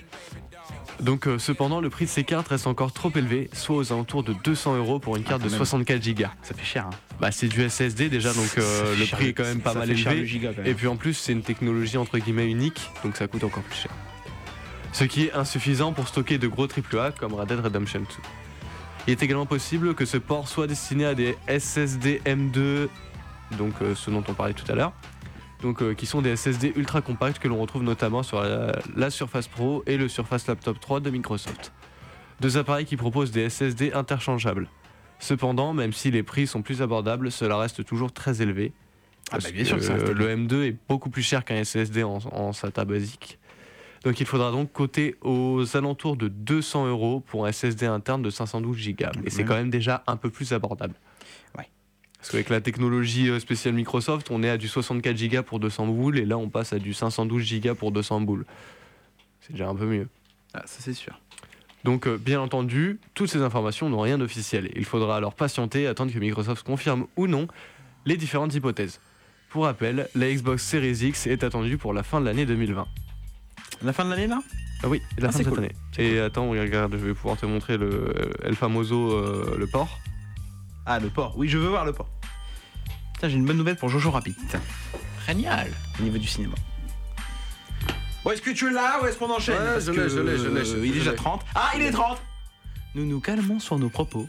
Donc, euh, cependant, le prix de ces cartes reste encore trop élevé, soit aux alentours de deux cents euros pour une carte Ah, de quand même. soixante-quatre gigas. Ça fait cher. Hein. Bah, c'est du S S D déjà, donc euh, Ça fait le cher, prix est quand même pas ça mal fait cher le élevé. giga, quand même. Et puis en plus, c'est une technologie entre guillemets unique, donc ça coûte encore plus cher. Ce qui est insuffisant pour stocker de gros triple A comme Red Dead Redemption deux. Il est également possible que ce port soit destiné à des S S D M deux, donc euh, ce dont on parlait tout à l'heure, donc euh, qui sont des S S D ultra compacts que l'on retrouve notamment sur la, la Surface Pro et le Surface Laptop trois de Microsoft. Deux appareils qui proposent des S S D interchangeables. Cependant, même si les prix sont plus abordables, cela reste toujours très élevé. Ah Parce bah, bien sûr que ça que, reste euh, élevé. le M deux est beaucoup plus cher qu'un S S D en, en SATA basique. Donc il faudra donc coter aux alentours de deux cents euros pour un S S D interne de cinq cent douze gigas. Et c'est Ouais. quand même déjà un peu plus abordable. Ouais. Parce qu'avec la technologie euh, spéciale Microsoft, on est à du soixante-quatre gigas pour deux cents boules et là on passe à du cinq cent douze gigas pour deux cents boules. C'est déjà un peu mieux. Ah, ça c'est sûr. Donc euh, bien entendu, toutes ces informations n'ont rien d'officiel. Il faudra alors patienter, attendre que Microsoft confirme ou non les différentes hypothèses. Pour rappel, la Xbox Series X est attendue pour la fin de l'année deux mille vingt. La fin de l'année là Ah oui, la Ah, fin c'est de cette cool. année. Et attends, regarde, je vais pouvoir te montrer le El Famoso, euh, le port. Ah, le port. Oui, je veux voir le port. Tiens, j'ai une bonne nouvelle pour Jojo Rabbit. Génial. Au niveau du cinéma. Bon, est-ce que tu es là ou est-ce qu'on enchaîne? Ouais, Parce je l'ai, que, je l'ai, je l'ai, je euh, l'ai. Il est déjà trente. Ah, il est trente. Nous nous calmons sur nos propos.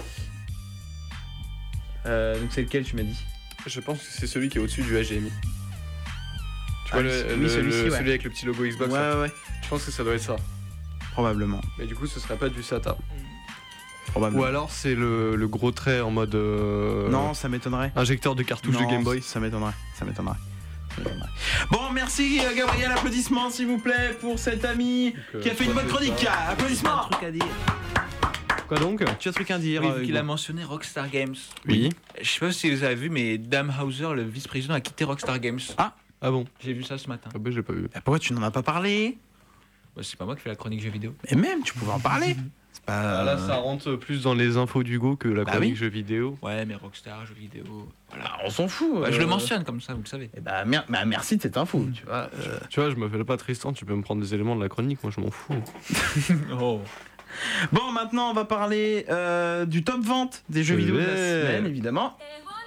Euh, donc c'est lequel tu m'as dit? Je pense que c'est celui qui est au-dessus du H D M I. Tu vois Ah, le, oui, le- celui-ci, le- ouais. celui avec le petit logo Xbox Ouais, là. ouais, ouais. Je pense que ça doit être ça. Probablement. Mais du coup, ce serait pas du SATA. Probablement. Ou alors c'est le, le gros trait en mode euh, Non, ça m'étonnerait. injecteur de cartouche Non, de Game Boy. Ça m'étonnerait. Ça m'étonnerait. Ça m'étonnerait. Bon, merci euh, Gabriel. Applaudissements s'il vous plaît pour cet ami euh, qui a fait une toi, bonne c'est chronique. ça. Applaudissements. Un truc à dire. Quoi donc? Tu as un truc à dire Oui, euh, vu qu'il Hugo. a mentionné Rockstar Games. Oui. Je sais pas si vous avez vu, mais Dam Hauser, le vice-président, a quitté Rockstar Games. Ah. Ah bon? J'ai vu ça ce matin. Ah bah j'ai pas vu. Bah, pourquoi tu n'en as pas parlé? Bah, c'est pas moi qui fais la chronique jeux vidéo. Et même, tu pouvais en parler. C'est pas. Ah, là ça rentre plus dans les infos d'Hugo que la Bah chronique oui. jeux vidéo. Ouais, mais Rockstar, jeux vidéo. Voilà. Ah, on s'en fout. Bah, je euh. le mentionne comme ça, vous le savez. Eh bah, mer- bah, merci de cette info. Tu vois. euh. Tu vois, je m'appelle pas Tristan, tu peux me prendre des éléments de la chronique, moi je m'en fous. Oh. Bon, maintenant, on va parler euh, du top vente des jeux vidéo de la Ouais. semaine, évidemment.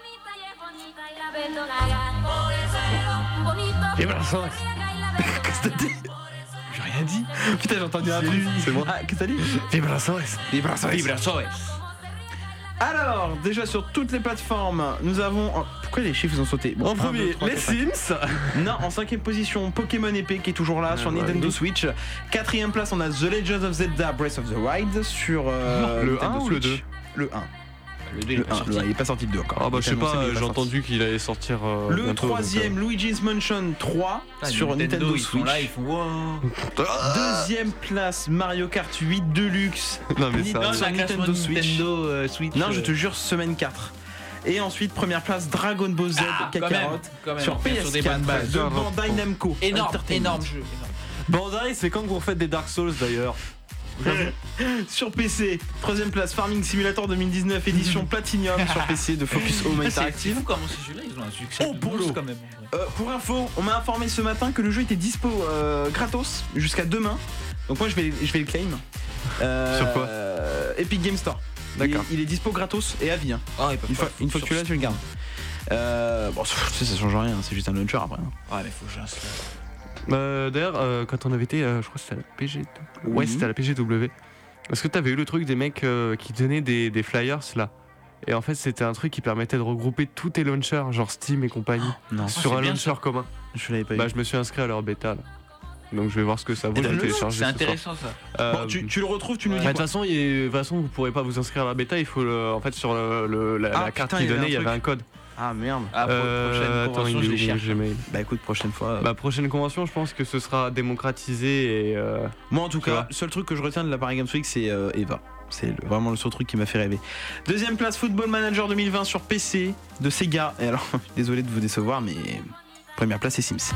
Et voilà ça. Qu'est-ce que t'as dit? J'ai rien dit. Putain, j'ai entendu un truc. C'est moi. Ah, qu'est-ce que t'as dit? Vibrações. Vibrações. Alors, déjà sur toutes les plateformes, nous avons. oh, pourquoi les chiffres ont sauté? Bon, En un, premier, deux, trois, les quatre, cinq. Sims. Non, en cinquième position, Pokémon Épée qui est toujours là Ah, sur bah, Nintendo oui. Switch. Quatrième place, on a The Legend of Zelda Breath of the Wild sur euh, Le Nintendo un ou le Switch. deux? Le un. Le deux, il est Le pas un, sorti. le un, il est pas sorti le deux encore. Ah bah Il je est sais annoncé, mais pas, il est j'ai sorti. entendu qu'il allait sortir. euh, Le bientôt, troisième, donc, Luigi's Mansion trois Putain, sur Nintendo, ils Switch. sont là, ils font wow. Deuxième place, Mario Kart huit Deluxe. euh. Non mais Ni- ça. non, Non, sur c'est un classement Nintendo Switch. Nintendo euh, Switch. Non, je euh, te jure, semaine quatre. Et ensuite, première place, Dragon Ball Z Ah, quand Kakarot même, quand même, sur on reste sur des bonnes P S quatre bases. de Bandai Namco. Énorme, Entertainment. énorme jeu. énorme. Bandai, c'est quand que vous refaites des Dark Souls d'ailleurs? Sur P C, troisième place, Farming Simulator deux mille dix-neuf édition Platinum sur P C de Focus Home Ah, C'est c'est Interactive. fou comment ces jeux-là, ils ont un succès Oh, de boulot. monstre quand même. en vrai. Euh, pour info, on m'a informé ce matin que le jeu était dispo euh, gratos jusqu'à demain. Donc moi je vais, je vais le claim. Euh, Sur quoi euh, Epic Game Store. D'accord. Il, il est dispo gratos et à vie. hein. Ah, ils peuvent Une pas- fois, une fois que tu l'as, tu le gardes. Euh, bon, ça, ça change rien, c'est juste un launcher après. hein. Ouais, mais faut que j'installe. Euh, D'ailleurs, euh, quand on avait été, euh, je crois que c'était à la P G. Oui. Ouais, c'était à la P G W. Est-ce que t'avais eu le truc des mecs euh, qui donnaient des, des flyers là? Et en fait, c'était un truc qui permettait de regrouper tous tes launchers, genre Steam et compagnie, Non, sur c'est un bien, launcher commun. je l'avais pas eu. Bah, je me suis inscrit à leur bêta là. Donc, je vais voir ce que ça vaut. Eh Je ben, vais le- télécharger C'est ce soir. intéressant ça. Euh, Bon, tu, tu le retrouves, tu nous bah, dis de toute quoi. façon, il est- de toute façon, vous pourrez pas vous inscrire à la bêta. Il faut le, en fait sur le, le- la, Ah, la carte putain, qui il y avait donnait, un il y avait truc. un code. Ah merde. Ah, pro- Euh, prochaine attends, convention, il est je où les mon cherche. Gmail? Bah écoute, prochaine fois. euh, Bah, prochaine convention, je pense que ce sera démocratisé et. euh, Moi en tout tu cas, vois. le seul truc que je retiens de la Paris Games Week, c'est euh, Eva. C'est le- vraiment le seul truc qui m'a fait rêver. Deuxième place, Football Manager deux mille vingt sur P C de Sega. Et alors, désolé de vous décevoir, mais première place, c'est Sims.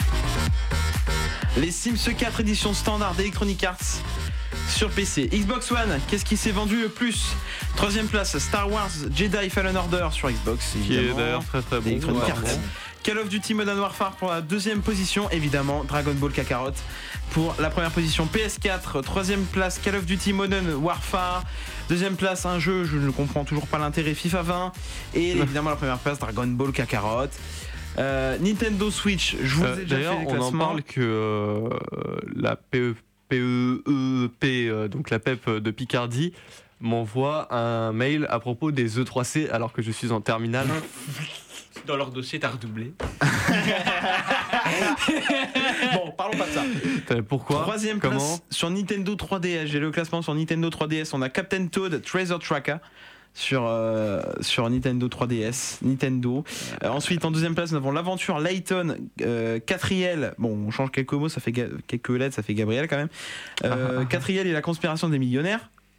Les Sims quatre édition standard d'Electronic Arts sur P C. Xbox One, qu'est-ce qui s'est vendu le plus? Troisième place, Star Wars Jedi Fallen Order sur Xbox, Qui est évidemment. d'ailleurs très très bon. Electronic Ouais, Arts. bon. Call of Duty Modern Warfare pour la deuxième position, évidemment Dragon Ball Kakarot pour la première position. P S quatre, troisième place Call of Duty Modern Warfare, deuxième place un jeu, je ne comprends toujours pas l'intérêt, FIFA vingt, et évidemment la première place Dragon Ball Kakarot. Euh, Nintendo Switch, je vous Euh, ai déjà D'ailleurs, fait les on en classements. parle que euh, la P E P E E P, euh, donc la P E P de Picardie, m'envoie un mail à propos des E trois C alors que je suis en terminale. Dans leur dossier, t'as redoublé. Bon, parlons pas de ça. Euh, Pourquoi? Troisième Comment? place sur Nintendo trois D S. J'ai le classement sur Nintendo trois D S. On a Captain Toad Treasure Tracker sur, euh, sur Nintendo trois D S. Nintendo. Euh, ensuite, en deuxième place, nous avons l'aventure Layton euh, Catriel. Bon, on change quelques mots, ça fait ga- quelques lettres, ça fait Gabriel quand même. Euh, Catriel et la conspiration des millionnaires.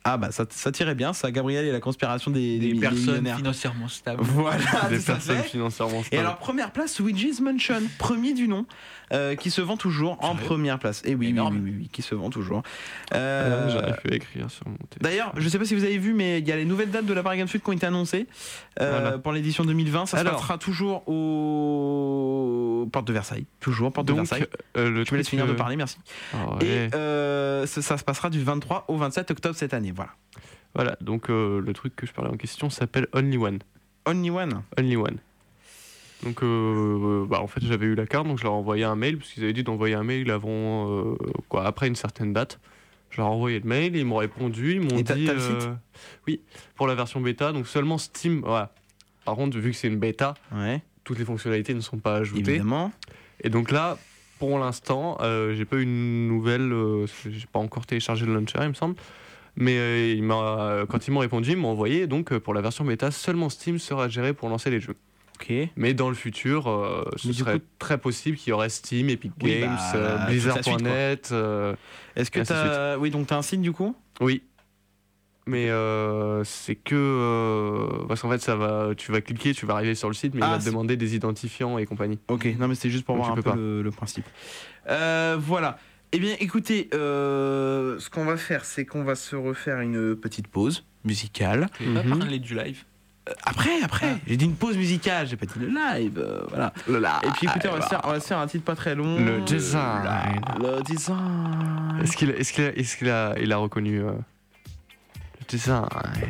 Ah bah ça, ça tirait bien, ça, Gabriel et la conspiration des, des, Des des personnes millionnaires. financièrement stables. Voilà, Des tout à personnes fait. financièrement Et stables. alors première place, Luigi's Mansion, premier du nom, euh, qui se vend toujours en Sérieux première place. Et oui, oui, Énorme. oui, oui, oui, qui se vend toujours. Ah, Euh, J'arrive plus à écrire sur mon téléphone. D'ailleurs, je sais pas si vous avez vu, mais il y a les nouvelles dates de la Paris Games Week qui ont été annoncées euh, Voilà. pour l'édition deux mille vingt. Ça Alors. se passera toujours au Porte de Versailles, toujours Porte de Donc, Versailles. euh, le Tu me laisses truc, finir de euh, parler, merci. ah Et ouais. euh, ça, ça se passera du vingt-trois au vingt-sept octobre cette année. Voilà. Voilà, donc euh, le truc que je parlais en question s'appelle Only One. Only One. Only One. Donc, euh, bah, en fait, j'avais eu la carte, donc je leur ai envoyé un mail, parce qu'ils avaient dit d'envoyer un mail avant, euh, quoi, après une certaine date. Je leur ai envoyé le mail, et ils m'ont répondu, ils m'ont Et dit... t'as- t'as le site oui, pour la version bêta, donc seulement Steam, voilà. Par contre, vu que c'est une bêta, Ouais. toutes les fonctionnalités ne sont pas ajoutées. Évidemment. Et donc là, pour l'instant, euh, j'ai pas eu une nouvelle, euh, j'ai pas encore téléchargé le launcher, il me semble. Mais euh, il m'a, quand ils m'ont répondu, ils m'ont envoyé, donc euh, pour la version bêta, seulement Steam sera géré pour lancer les jeux. Ok. Mais dans le futur, euh, ce Mais du serait coup- très possible qu'il y aurait Steam, Epic Oui, Games, bah, euh, toute la Blizzard suite, point net. euh, Est-ce que Et ainsi de t'as... Oui, donc t'as un site du coup. oui. Mais euh, c'est que euh, parce qu'en fait, ça va, tu vas cliquer, tu vas arriver sur le site, mais Ah, il va te c'est- demander des identifiants et compagnie. Ok, non mais c'est juste pour Donc voir tu un peux peu pas. le, le principe. Euh, voilà. Eh bien écoutez, euh, ce qu'on va faire, c'est qu'on va se refaire une petite pause musicale. Tu veux pas Mhm. parler du live Euh, après, après, j'ai dit une pause musicale, j'ai pas dit le live. euh, voilà. Le Et puis écoutez, on va, se faire, on va se faire un titre pas très long. Le design. Le, le design. Est-ce qu'il, est-ce qu'il, a, est-ce qu'il a, il a reconnu euh, le design?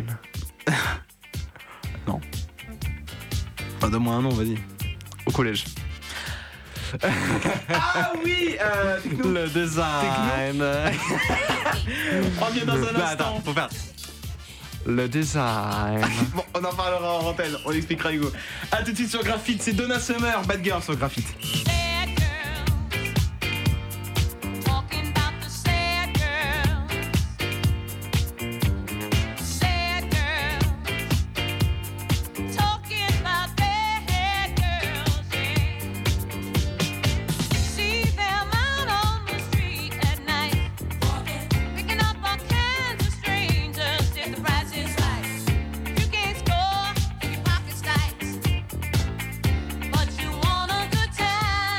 Enfin, donne-moi un nom, vas-y. Au collège. Ah oui euh, techno. Le design. On vient dans un Bah, instant. attends, faut faire. Le design. Bon, on en parlera en antenne, on expliquera Hugo. A tout de suite sur Graphite, c'est Donna Summer, Bad Girl sur Graphite. Sad girls, talking about the sad girls. Sad girls, talking about bad girls. Yeah. See them out on the street at night, picking up all kinds of strangers if the price is right. You can't score, your pocket's tight. But you want a good time.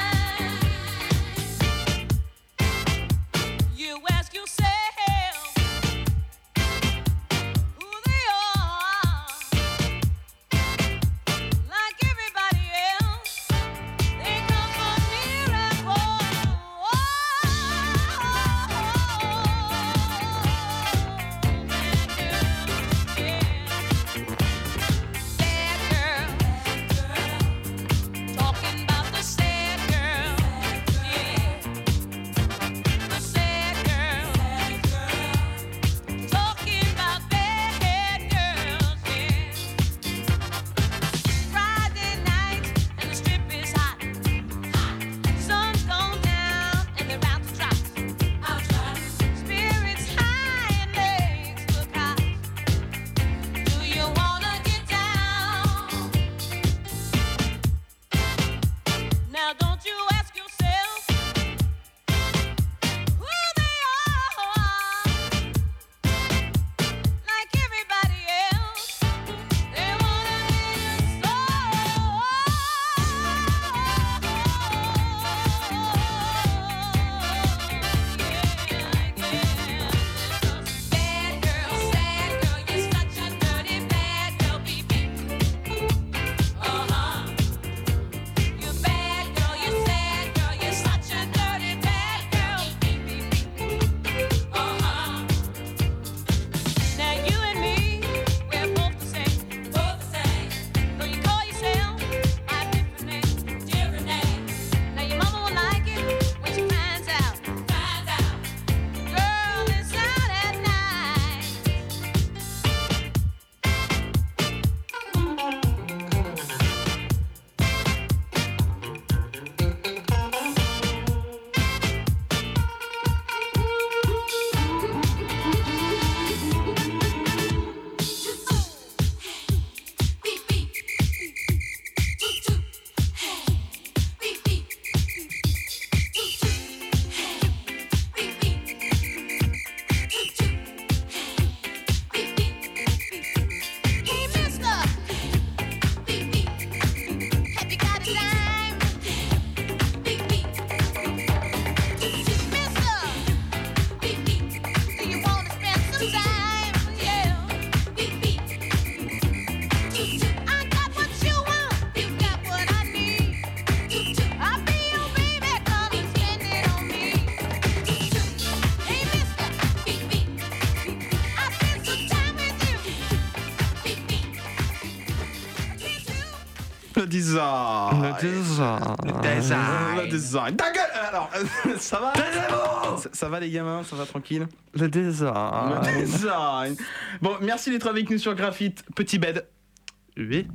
Le design. Le design. Le design. Le design. Ta gueule. Alors, ça va ça, ça va les gamins, ça va tranquille. Le design. Le design. Bon, merci d'être avec nous sur Graphite. Petit bed. Oui.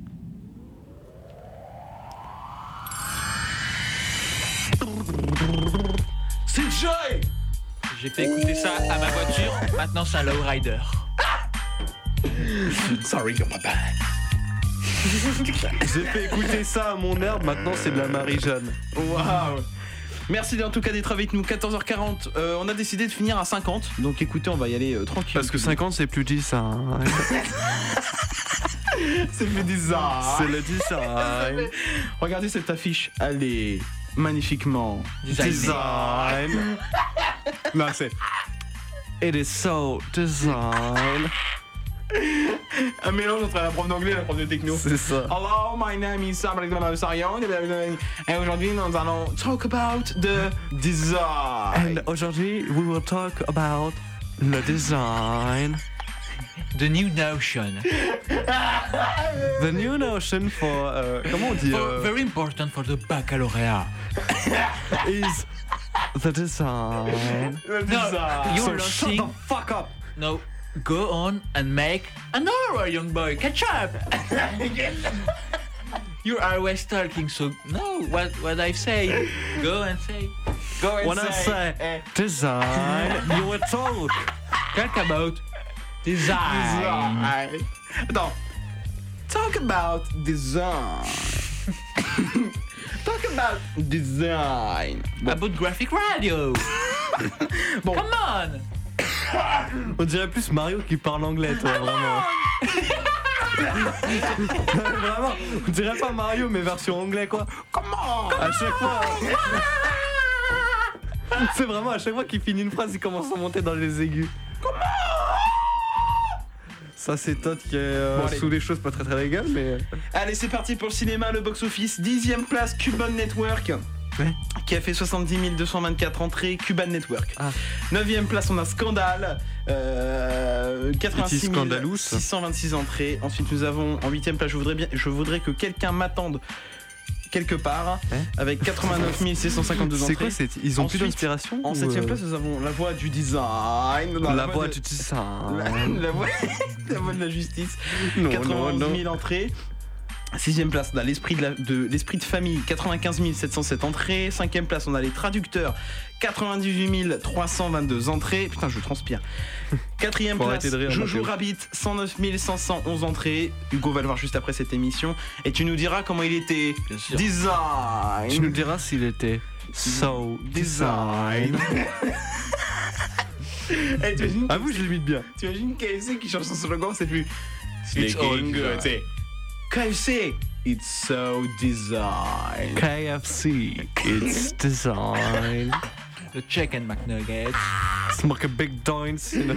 C'est Joy. J'ai fait écouter ça à ma voiture, maintenant c'est un lowrider. Sorry, you're my bad. J'ai fait écouter ça à mon herbe, maintenant c'est de la Marie-Jeanne. Waouh. Merci en tout cas d'être avec nous. quatorze heures quarante. Euh, on a décidé de finir à cinquante. Donc écoutez, on va y aller euh, tranquille. Parce que cinquante c'est plus dix, ça. Hein. C'est plus design. C'est le design. Regardez cette affiche. Elle est magnifiquement Designé. design. Non, c'est It is so design. un mélange entre la prof d'anglais et la prof de techno. C'est ça. Hello, my name is Sabrina Sarion. Et aujourd'hui, nous allons talk about the design. And aujourd'hui, we will talk about le design. The new notion. The new notion for. Euh, comment on dit For, euh, very important for the baccalauréat. is the design. Le No, design. you're So launching. shut the fuck up. No, go on and make another young boy catch up. You're always talking, so no. What what I say? Go and say. Go and When I say. say design, you will talk. Talk about design. Design. Attends. Talk about design. Talk about design. Bon. About graphic radio. Bon. Come on. On dirait plus Mario qui parle anglais, toi, vraiment. Vraiment, on dirait pas Mario, mais version anglais, quoi. Comment? À chaque fois. C'est vraiment à chaque fois qu'il finit une phrase, il commence à monter dans les aigus. Comment? Ça, c'est Todd qui est euh, Bon, allez. sous des choses pas très très légales, mais. Allez, c'est parti pour le cinéma, le box-office. Dixième place, Cuban Network. Ouais. Qui a fait soixante-dix mille deux cent vingt-quatre entrées, Cuban Network. Ah. Neuvième place, on a Scandale, euh, quatre-vingt-six mille six cent vingt-six entrées. Ensuite, nous avons en huitième place, je voudrais, bien, je voudrais que quelqu'un m'attende quelque part, Hein avec quatre-vingt-neuf mille six cent cinquante-deux entrées. C'est quoi c'est... Ils ont Ensuite, plus d'inspiration En ou, septième euh, place, nous avons La Voix du Design. Non, La voix de- du design. la, la voix, la voix de la justice. Non, quatre-vingt-onze non, mille non. entrées. Sixième place, on a l'esprit de, la- de l'esprit de famille, quatre-vingt-quinze mille sept cent sept entrées. Cinquième place, on a les traducteurs, quatre-vingt-dix-huit mille trois cent vingt-deux entrées. Putain, je transpire. Quatrième Faut place, arrêter de rire, Jojo Mathieu. Rabbit, cent neuf mille cinq cent onze entrées. Hugo va le voir juste après cette émission. Et tu nous diras comment il était. Bien sûr. Design. Tu nous diras s'il était so design. Eh, t'imagines, Ah vous, je l'imite bien. t'imagines K F C qui change son slogan, c'est plus. It's all Looking good, design. c'est K F C, it's so design. K F C, it's design. The chicken McNuggets. Smoking big joints, you know.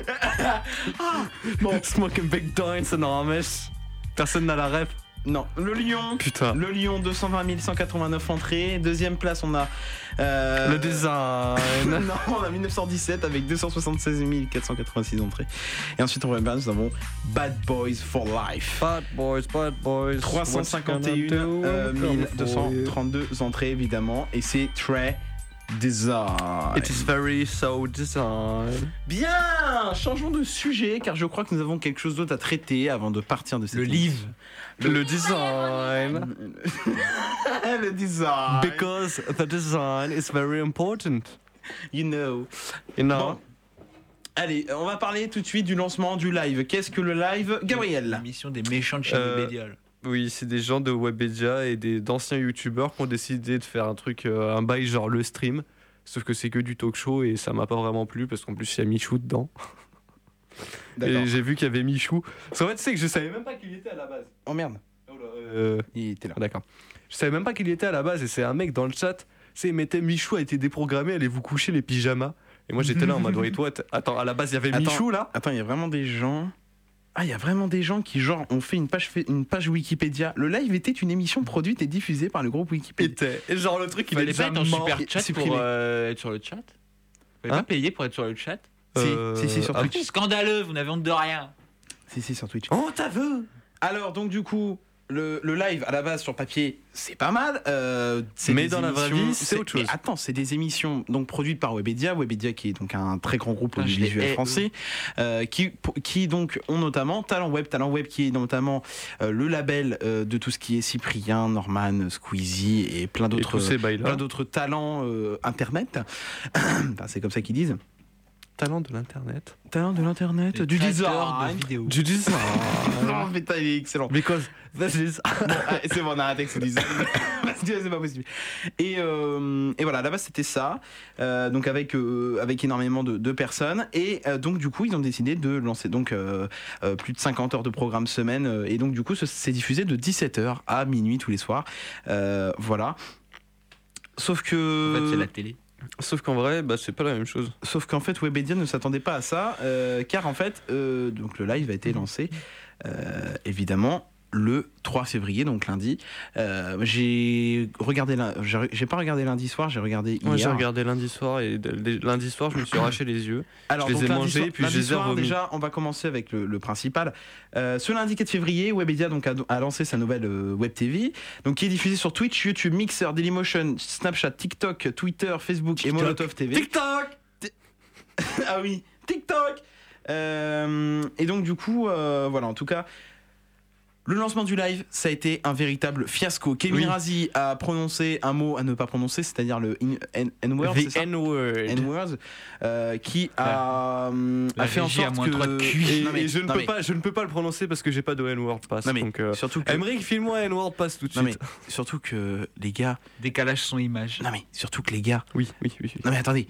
Bon. Smoking big joints in Amish. Personne n'a la ref. Non, le Lion. Putain. Le Lion, deux cent vingt mille cent quatre-vingt-neuf entrées. Deuxième place, on a. euh, Le design. Non, on a mille neuf cent dix-sept avec deux cent soixante-seize mille quatre cent quatre-vingt-six entrées. Et ensuite, on va nous avons Bad Boys for Life. Bad boys, bad boys. trois cent cinquante et un mille deux cent trente-deux entrées, évidemment. Et c'est très design. It is very so design. Bien, changeons de sujet car je crois que nous avons quelque chose d'autre à traiter avant de partir de cette Le émission. livre. Le design. Le design. Because the design is very important. You know. You know? Bon. Allez, on va parler tout de suite du lancement du live. Qu'est-ce que le live, Gabriel? L'émission des méchants de chez Euh, Webedia. Oui, c'est des gens de Webedia et des, d'anciens youtubeurs qui ont décidé de faire un truc, euh, un bail genre le stream. Sauf que c'est que du talk show et ça m'a pas vraiment plu parce qu'en plus il y a Michou dedans. D'accord. Et j'ai vu qu'il y avait Michou. Parce qu'en fait, tu sais que je savais même pas qu'il y était à la base. Oh merde, Oh là, euh, il était là. D'accord. Je savais même pas qu'il y était à la base et c'est un mec dans le chat. Tu sais, il mettait Michou a été déprogrammé, allez vous coucher les pyjamas. Et moi j'étais là en mode, oui, toi, t- attends, à la base il y avait Attends. Michou là. Attends, il y a vraiment des gens. Ah, il y a vraiment des gens qui, genre, ont fait une page, une page Wikipédia. Le live était une émission produite et diffusée par le groupe Wikipédia. Était. Et genre le truc il est Fallait pas déjà être en mort. super et chat supprimé. pour euh, être sur le chat. Fallait Hein pas payer pour être sur le chat. Si, Euh, si, si, sur ah, Twitch. Scandaleux, vous n'avez honte de rien. Si, si, sur Twitch. Oh t'as vu. Alors, donc, du coup, le, le live à la base sur papier, c'est pas mal. Euh, c'est Mais des dans la vraie émissions- vie, c'est autre chose. mais attends, c'est des émissions donc produites par Webedia, Webedia qui est donc un très grand groupe Ah, je audiovisuel les hais, français, euh, qui qui donc ont notamment Talent Web, Talent Web qui est notamment euh, le label euh, de tout ce qui est Cyprien, Norman, Squeezie et plein Et d'autres tous ces bails-là. plein d'autres talents euh, internet. Enfin, c'est comme ça qu'ils disent. Talent de l'internet. Talent de l'internet, Les du créateurs design. de vidéos. Du design. Non, putain, il est excellent. Because this is. Bon, allez, c'est bon, on arrête avec ce design. Parce que c'est pas possible. Et, euh, et voilà, à la base c'était ça, euh, donc avec, euh, avec énormément de, de personnes. Et euh, donc du coup, ils ont décidé de lancer donc euh, euh, plus de cinquante heures de programme semaine. euh, Et donc du coup, ce- c'est diffusé de dix-sept heures à minuit tous les soirs. Euh, voilà. Sauf que. En fait, c'est la télé. Sauf qu'en vrai, bah, c'est pas la même chose. Sauf qu'en fait, Webedia ne s'attendait pas à ça, euh, car en fait, euh, donc le live a été lancé, euh, évidemment, le trois février, donc lundi. Euh, j'ai regardé, lin- j'ai j'ai pas regardé lundi soir, j'ai regardé hier. Moi, j'ai regardé lundi soir et d- d- lundi soir, je me suis arraché les yeux. Alors, je les donc, ai lundi mangés, soir- puis lundi je les ai soir, remis. déjà, on va commencer avec le, le principal. Euh, ce lundi quatre février, Webedia donc, a, a lancé sa nouvelle euh, Web T V, donc, qui est diffusée sur Twitch, YouTube, Mixer, Dailymotion, Snapchat, TikTok, Twitter, Facebook et Molotov T V. TikTok. Ah oui, TikTok. Euh, et donc du coup, euh, voilà, en tout cas, le lancement du live, ça a été un véritable fiasco. Kevin Oui. Razi a prononcé un mot à ne pas prononcer, c'est-à-dire le in- N- N-word, c'est The ça N-word. N-word, euh, qui a, hum, La a fait en régie a sorte moins que trois de cul. Et, Non, mais- et je, ne non, peux mais- pas, je ne peux pas le prononcer parce que j'ai pas de N-word pass. Non, mais donc, euh, surtout que, Emmerich, file-moi un N-word pass tout de non, mais, suite. surtout que les gars, Décalage son image. non mais surtout que les gars, Oui, oui, oui. oui. non mais attendez,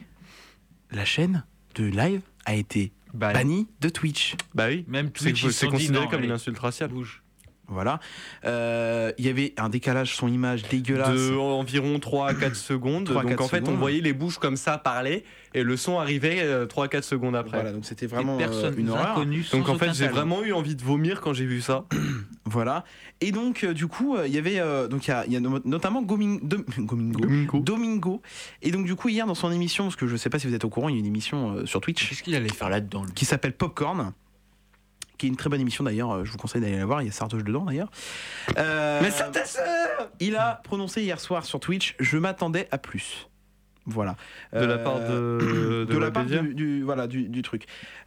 la chaîne de live a été Bah, bannie de Twitch. Bah oui. même C'est Twitch, ils se c'est sont dit, considéré non, comme une allez, insulte raciale. bouge. Voilà. Euh, Il y avait un décalage son image dégueulasse. De environ trois à quatre secondes. trois à Donc quatre en fait, secondes. on voyait les bouches comme ça parler et le son arrivait euh, trois à quatre secondes après. Voilà, donc c'était Des vraiment euh, personnes une horreur. inconnues sans Donc en fait, aucun j'ai talent. vraiment eu envie de vomir quand j'ai vu ça. Voilà. Et donc, euh, du coup, euh, il y avait euh, donc il y a, il y a no- notamment Goming- Dom- Gomingo. Domingo. Et donc, du coup, hier dans son émission, parce que je sais pas si vous êtes au courant, il y a une émission euh, sur Twitch Qu'est-ce qu'il allait faire là-dedans, lui qui s'appelle Popcorn, qui est une très bonne émission d'ailleurs. euh, Je vous conseille d'aller la voir. Il y a Sardoche dedans d'ailleurs. Euh, Mais c'est ta sœur. Il a prononcé hier soir sur Twitch. Je m'attendais à plus. Voilà. De la Euh, part de, de, la part Webedia. du, du- voilà du, du truc.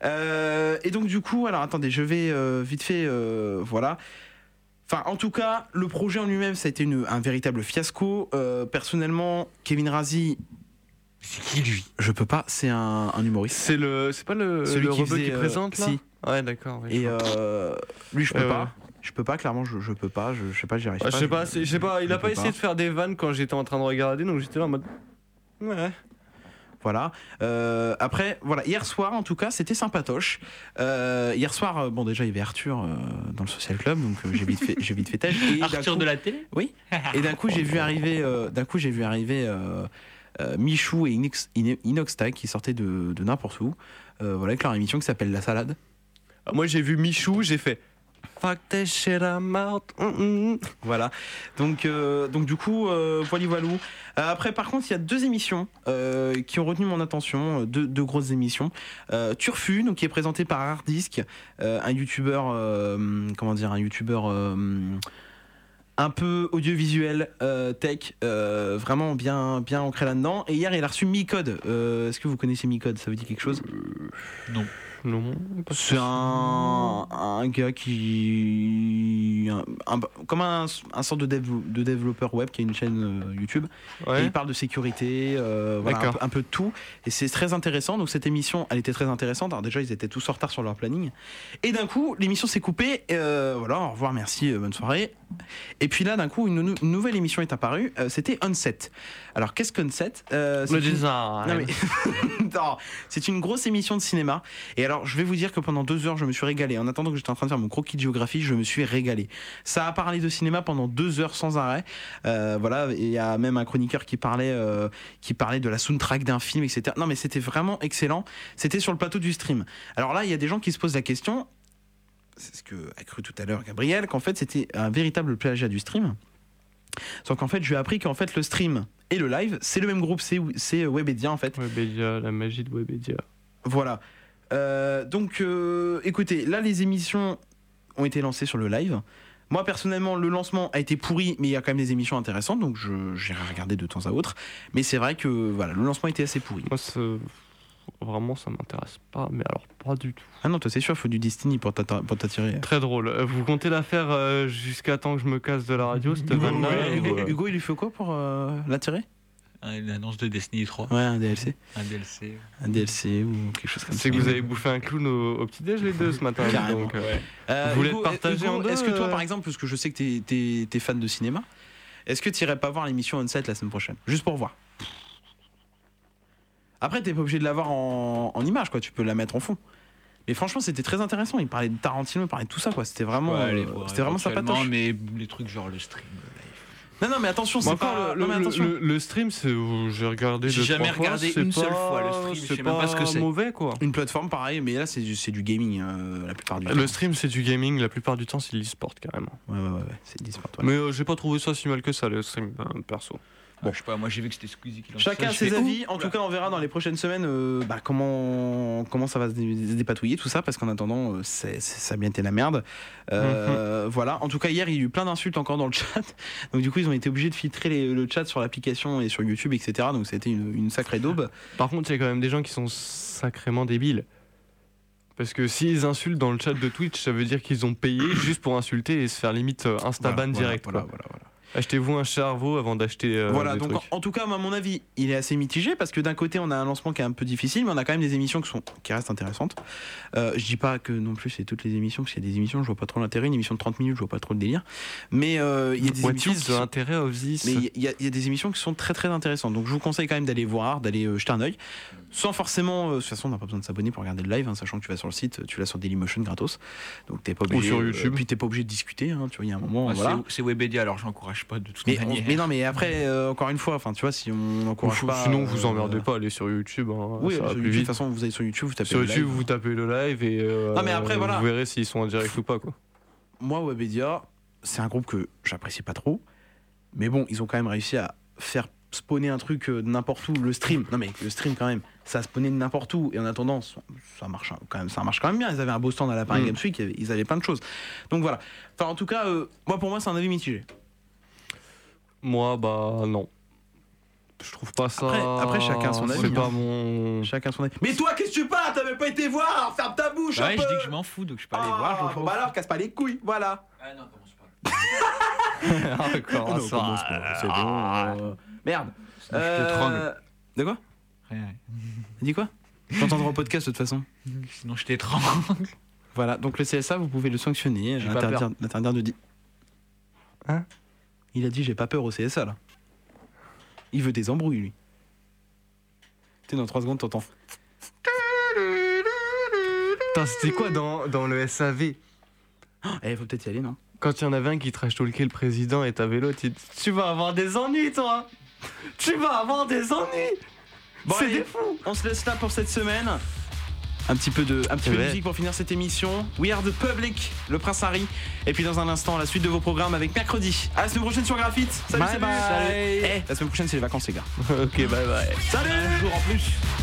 Euh, et donc du coup, alors attendez, je vais euh, vite fait, euh, voilà. Enfin, en tout cas, le projet en lui-même, ça a été une- un véritable fiasco. Euh, personnellement, Kevin Razi, C'est qui, lui je peux pas. C'est un, un humoriste. C'est le, c'est pas le, Celui le qui rebeu faisait, qui euh, présente là. si. Ouais, d'accord. ouais, je Et vois. euh, lui, je peux Ouais, pas. ouais. Je peux pas. Clairement, je, je peux pas. Je, je sais pas, j'y arrive Ouais, pas. je sais pas, c'est- je sais pas. Il je a pas peux essayé de faire des vannes quand j'étais en train de regarder, donc j'étais là en mode. Ouais. Voilà. Euh, après, voilà. Hier soir, en tout cas, c'était sympatoche. Euh, hier soir, euh, bon, déjà, il y avait Arthur euh, dans le Social Club, donc euh, j'ai vite fait, j'ai vite fait tâche. Et d'un Arthur coup- de la télé Oui. Et d'un coup, j'ai vu arriver, euh, d'un coup, j'ai vu arriver euh, euh, Michou et Inox, Ino- Inoxtag qui sortaient de, de n'importe où. Euh, voilà, avec leur émission qui s'appelle La Salade. Moi, j'ai vu Michou, j'ai fait. Fuck that shit I'm out. Mm, mm. Voilà. Donc, euh, donc du coup, euh, voilà, voilou. Euh, après, par contre, il y a deux émissions euh, qui ont retenu mon attention, euh, deux, deux grosses émissions. Euh, Turfu, donc qui est présenté par Harddisk, euh, un youtubeur, euh, comment dire, un youtubeur euh, un peu audiovisuel, euh, tech, euh, vraiment bien, bien ancré là-dedans. Et hier, il a reçu Micode. Euh, Est-ce que vous connaissez Micode? Ça vous dit quelque chose? Non. Non. C'est un, un gars qui. Un, un- comme un, un sorte de, dév- de développeur web qui a une chaîne euh, YouTube. Et Ouais. il parle de sécurité, euh, voilà, un, D'accord. peu- un peu de tout. Et c'est très intéressant. Donc cette émission, elle était très intéressante. Alors déjà, ils étaient tous en retard sur leur planning. Et d'un coup, l'émission s'est coupée. Euh, voilà, au revoir, merci, euh, bonne soirée. Et puis là, d'un coup, une, nou- une nouvelle émission est apparue. Euh, C'était Onset. Alors qu'est-ce qu'Onset Euh, c'est Le une- design. non, mais- Non, c'est une grosse émission de cinéma. Et alors, je vais vous dire que pendant deux heures, je me suis régalé. En attendant que j'étais en train de faire mon croquis de géographie, je me suis régalé. Ça a parlé de cinéma pendant deux heures sans arrêt. Euh, voilà, et il y a même un chroniqueur qui parlait, euh, qui parlait de la soundtrack d'un film, et cetera. Non, mais c'était vraiment excellent. C'était sur le plateau du stream. Alors là, il y a des gens qui se posent la question. C'est ce que a cru tout à l'heure Gabriel, qu'en fait, c'était un véritable plagiat du stream. Sauf qu'en fait, je lui ai appris qu'en fait, le stream et le live, c'est le même groupe, c'est c'est Webedia en fait. Webedia, la magie de Webedia. Voilà. Euh, donc, euh, écoutez, là, les émissions ont été lancées sur le live. Moi personnellement, le lancement a été pourri, mais il y a quand même des émissions intéressantes, donc je, j'irai regarder de temps à autre. Mais c'est vrai que voilà, le lancement était assez pourri. Moi, c'est- vraiment, ça m'intéresse pas, mais alors pas du tout. Ah non, toi c'est sûr, il faut du Destiny pour t'atta- pour t'attirer. Très drôle. Euh, Vous comptez la faire euh, jusqu'à temps que je me casse de la radio, cette Hugo, vanne-là ouais, ou, Hugo, euh, Hugo, il lui fait quoi pour euh, l'attirer? Une annonce de Destiny trois. Ouais, un D L C. Un D L C. Un D L C ou quelque chose comme ça. C'est que vous avez bouffé un clown au, au petit-déj les deux ce matin. Carrément. Donc, euh, Ouais. Euh, Vous voulez Hugo, te partager Hugo, en deux, Est-ce que toi, euh par exemple, parce que je sais que t'es, t'es, t'es fan de cinéma, est-ce que tu irais pas voir l'émission On-Set la semaine prochaine? Juste pour voir. Après, t'es pas obligé de la voir en, en image, quoi. Tu peux la mettre en fond. Mais franchement, c'était très intéressant. Il parlait de Tarantino, il parlait de tout ça, quoi. C'était vraiment, Ouais, allez euh, voir c'était vraiment éventuellement, sympatoche. mais les trucs genre le stream, le live. Non, non, mais attention, c'est Moi, pas encore, le. le, non, mais le- attention. le- le stream, c'est, euh, j'ai regardé J'ai deux, jamais trois fois, regardé c'est une seule pas- fois le stream, je c'est sais même pas ce que c'est. mauvais quoi. Une plateforme pareil, mais là, c'est du, c'est du gaming euh, la plupart du temps. Le stream, c'est du gaming, la plupart du temps, c'est de l'e-sport carrément. Ouais, ouais, ouais, ouais, c'est du sport. Ouais. Mais euh, j'ai pas trouvé ça si mal que ça, le stream, euh, perso. Bon, je sais pas, moi j'ai vu que c'était Squeezie qui lançait Chacun ça, je ses fais, avis. ouh, En tout cas, on verra dans les prochaines semaines euh, bah, comment, comment ça va se dé- se dépatouiller, tout ça, parce qu'en attendant, euh, c'est, c'est- ça a bien été la merde. Euh, Voilà. En tout cas, hier, il y a eu plein d'insultes encore dans le chat. Donc, du coup, ils ont été obligés de filtrer les- le chat sur l'application et sur YouTube, et cetera. Donc, ça a été une, une sacrée daube. Par contre, il y a quand même des gens qui sont sacrément débiles. Parce que s'ils insultent dans le chat de Twitch, ça veut dire qu'ils ont payé juste pour insulter et se faire limite euh, Instaban Voilà, direct. Voilà, quoi. voilà, voilà. Achetez-vous un cerveau avant d'acheter euh, Voilà, des donc trucs. en, en tout cas, à mon avis, il est assez mitigé parce que d'un côté, on a un lancement qui est un peu difficile, mais on a quand même des émissions qui, sont, qui restent intéressantes. Euh, je dis pas que non plus c'est toutes les émissions, parce qu'il y a des émissions, je vois pas trop l'intérêt. Une émission de trente minutes, je vois pas trop le délire. Mais euh, il y a des What émissions. is qui the sont- intérêt of this? Mais il y, a- il y a des émissions qui sont très très intéressantes. Donc je vous conseille quand même d'aller voir, d'aller euh, jeter un œil. Sans forcément. euh, de toute façon, on n'a pas besoin de s'abonner pour regarder le live, hein, sachant que tu vas sur le site, tu l'as sur Dailymotion gratos. Donc t'es pas obligé. sur euh, YouTube. puis t'es pas obligé de discuter, hein, tu vois, il y a un moment. Ouais, voilà. c'est, c'est Webedia, alors j'encourage pas de toute Mais, on- manière. mais non, mais après, euh, encore une fois, enfin, tu vois, si on n'encourage Ou- pas. Sinon, vous euh, emmerdez pas, allez sur YouTube. Hein, Oui, ça sur va YouTube, plus de toute vite. façon, vous allez sur YouTube, vous tapez Sur le YouTube, live. vous tapez le live et euh, Non, mais après, voilà. vous verrez s'ils sont en direct ou pas. Quoi. Moi, Webedia, c'est un groupe que j'apprécie pas trop. Mais bon, ils ont quand même réussi à faire spawner un truc euh, de n'importe où. Le stream, non mais le stream quand même, ça a spawné de n'importe où. Et en attendant, ça, ça marche hein, quand même, ça marche quand même bien. Ils avaient un beau stand à la Paris Mm. Games Week, ils avaient, ils avaient plein de choses. Donc voilà. Enfin, en tout cas, euh, moi pour moi, c'est un avis mitigé. Moi, bah non. Je trouve pas ça. Après- après, chacun son avis, C'est hein. pas mon. Chacun son avis. Mais toi, qu'est-ce que tu parles? T'avais pas été voir? Alors, ferme ta bouche. Bah un ouais, peu. je dis que je m'en fous, donc je peux aller Ah, voir. je m'en bon, fous. bah alors, casse pas les couilles, voilà. Ah non, commence pas. Encore Non, ça. commence pas, c'est bon. euh, Merde. Sinon, je te trangle. De quoi? Rien, rien. Dis quoi? J'entendrai au podcast de toute façon. Sinon, je t'étrangle. Voilà, donc le C S A, vous pouvez le sanctionner, J'ai pas l'interdire, peur. l'interdire de dire. Hein? Il a dit j'ai pas peur au C S A là. Il veut des embrouilles lui. Tu sais, dans trois secondes, t'entends. Putain, c'était quoi dans, dans le S A V? Eh, faut peut-être y aller, non? Quand il y en avait un qui trash talkait le président et t'avais l'autre, il dit, tu vas avoir des ennuis, toi. Tu vas avoir des ennuis. Bon, C'est allez, des fous. on se laisse là pour cette semaine. Un petit peu de, un petit peu de Ouais. musique pour finir cette émission. We Are the Public, le Prince Harry. Et puis dans un instant, la suite de vos programmes avec mercredi. À la semaine prochaine sur Graphite. Salut, Bye salut. bye. Salut. Eh, la semaine prochaine, c'est les vacances, les gars. Ok, bye bye. Salut. Un jour en plus.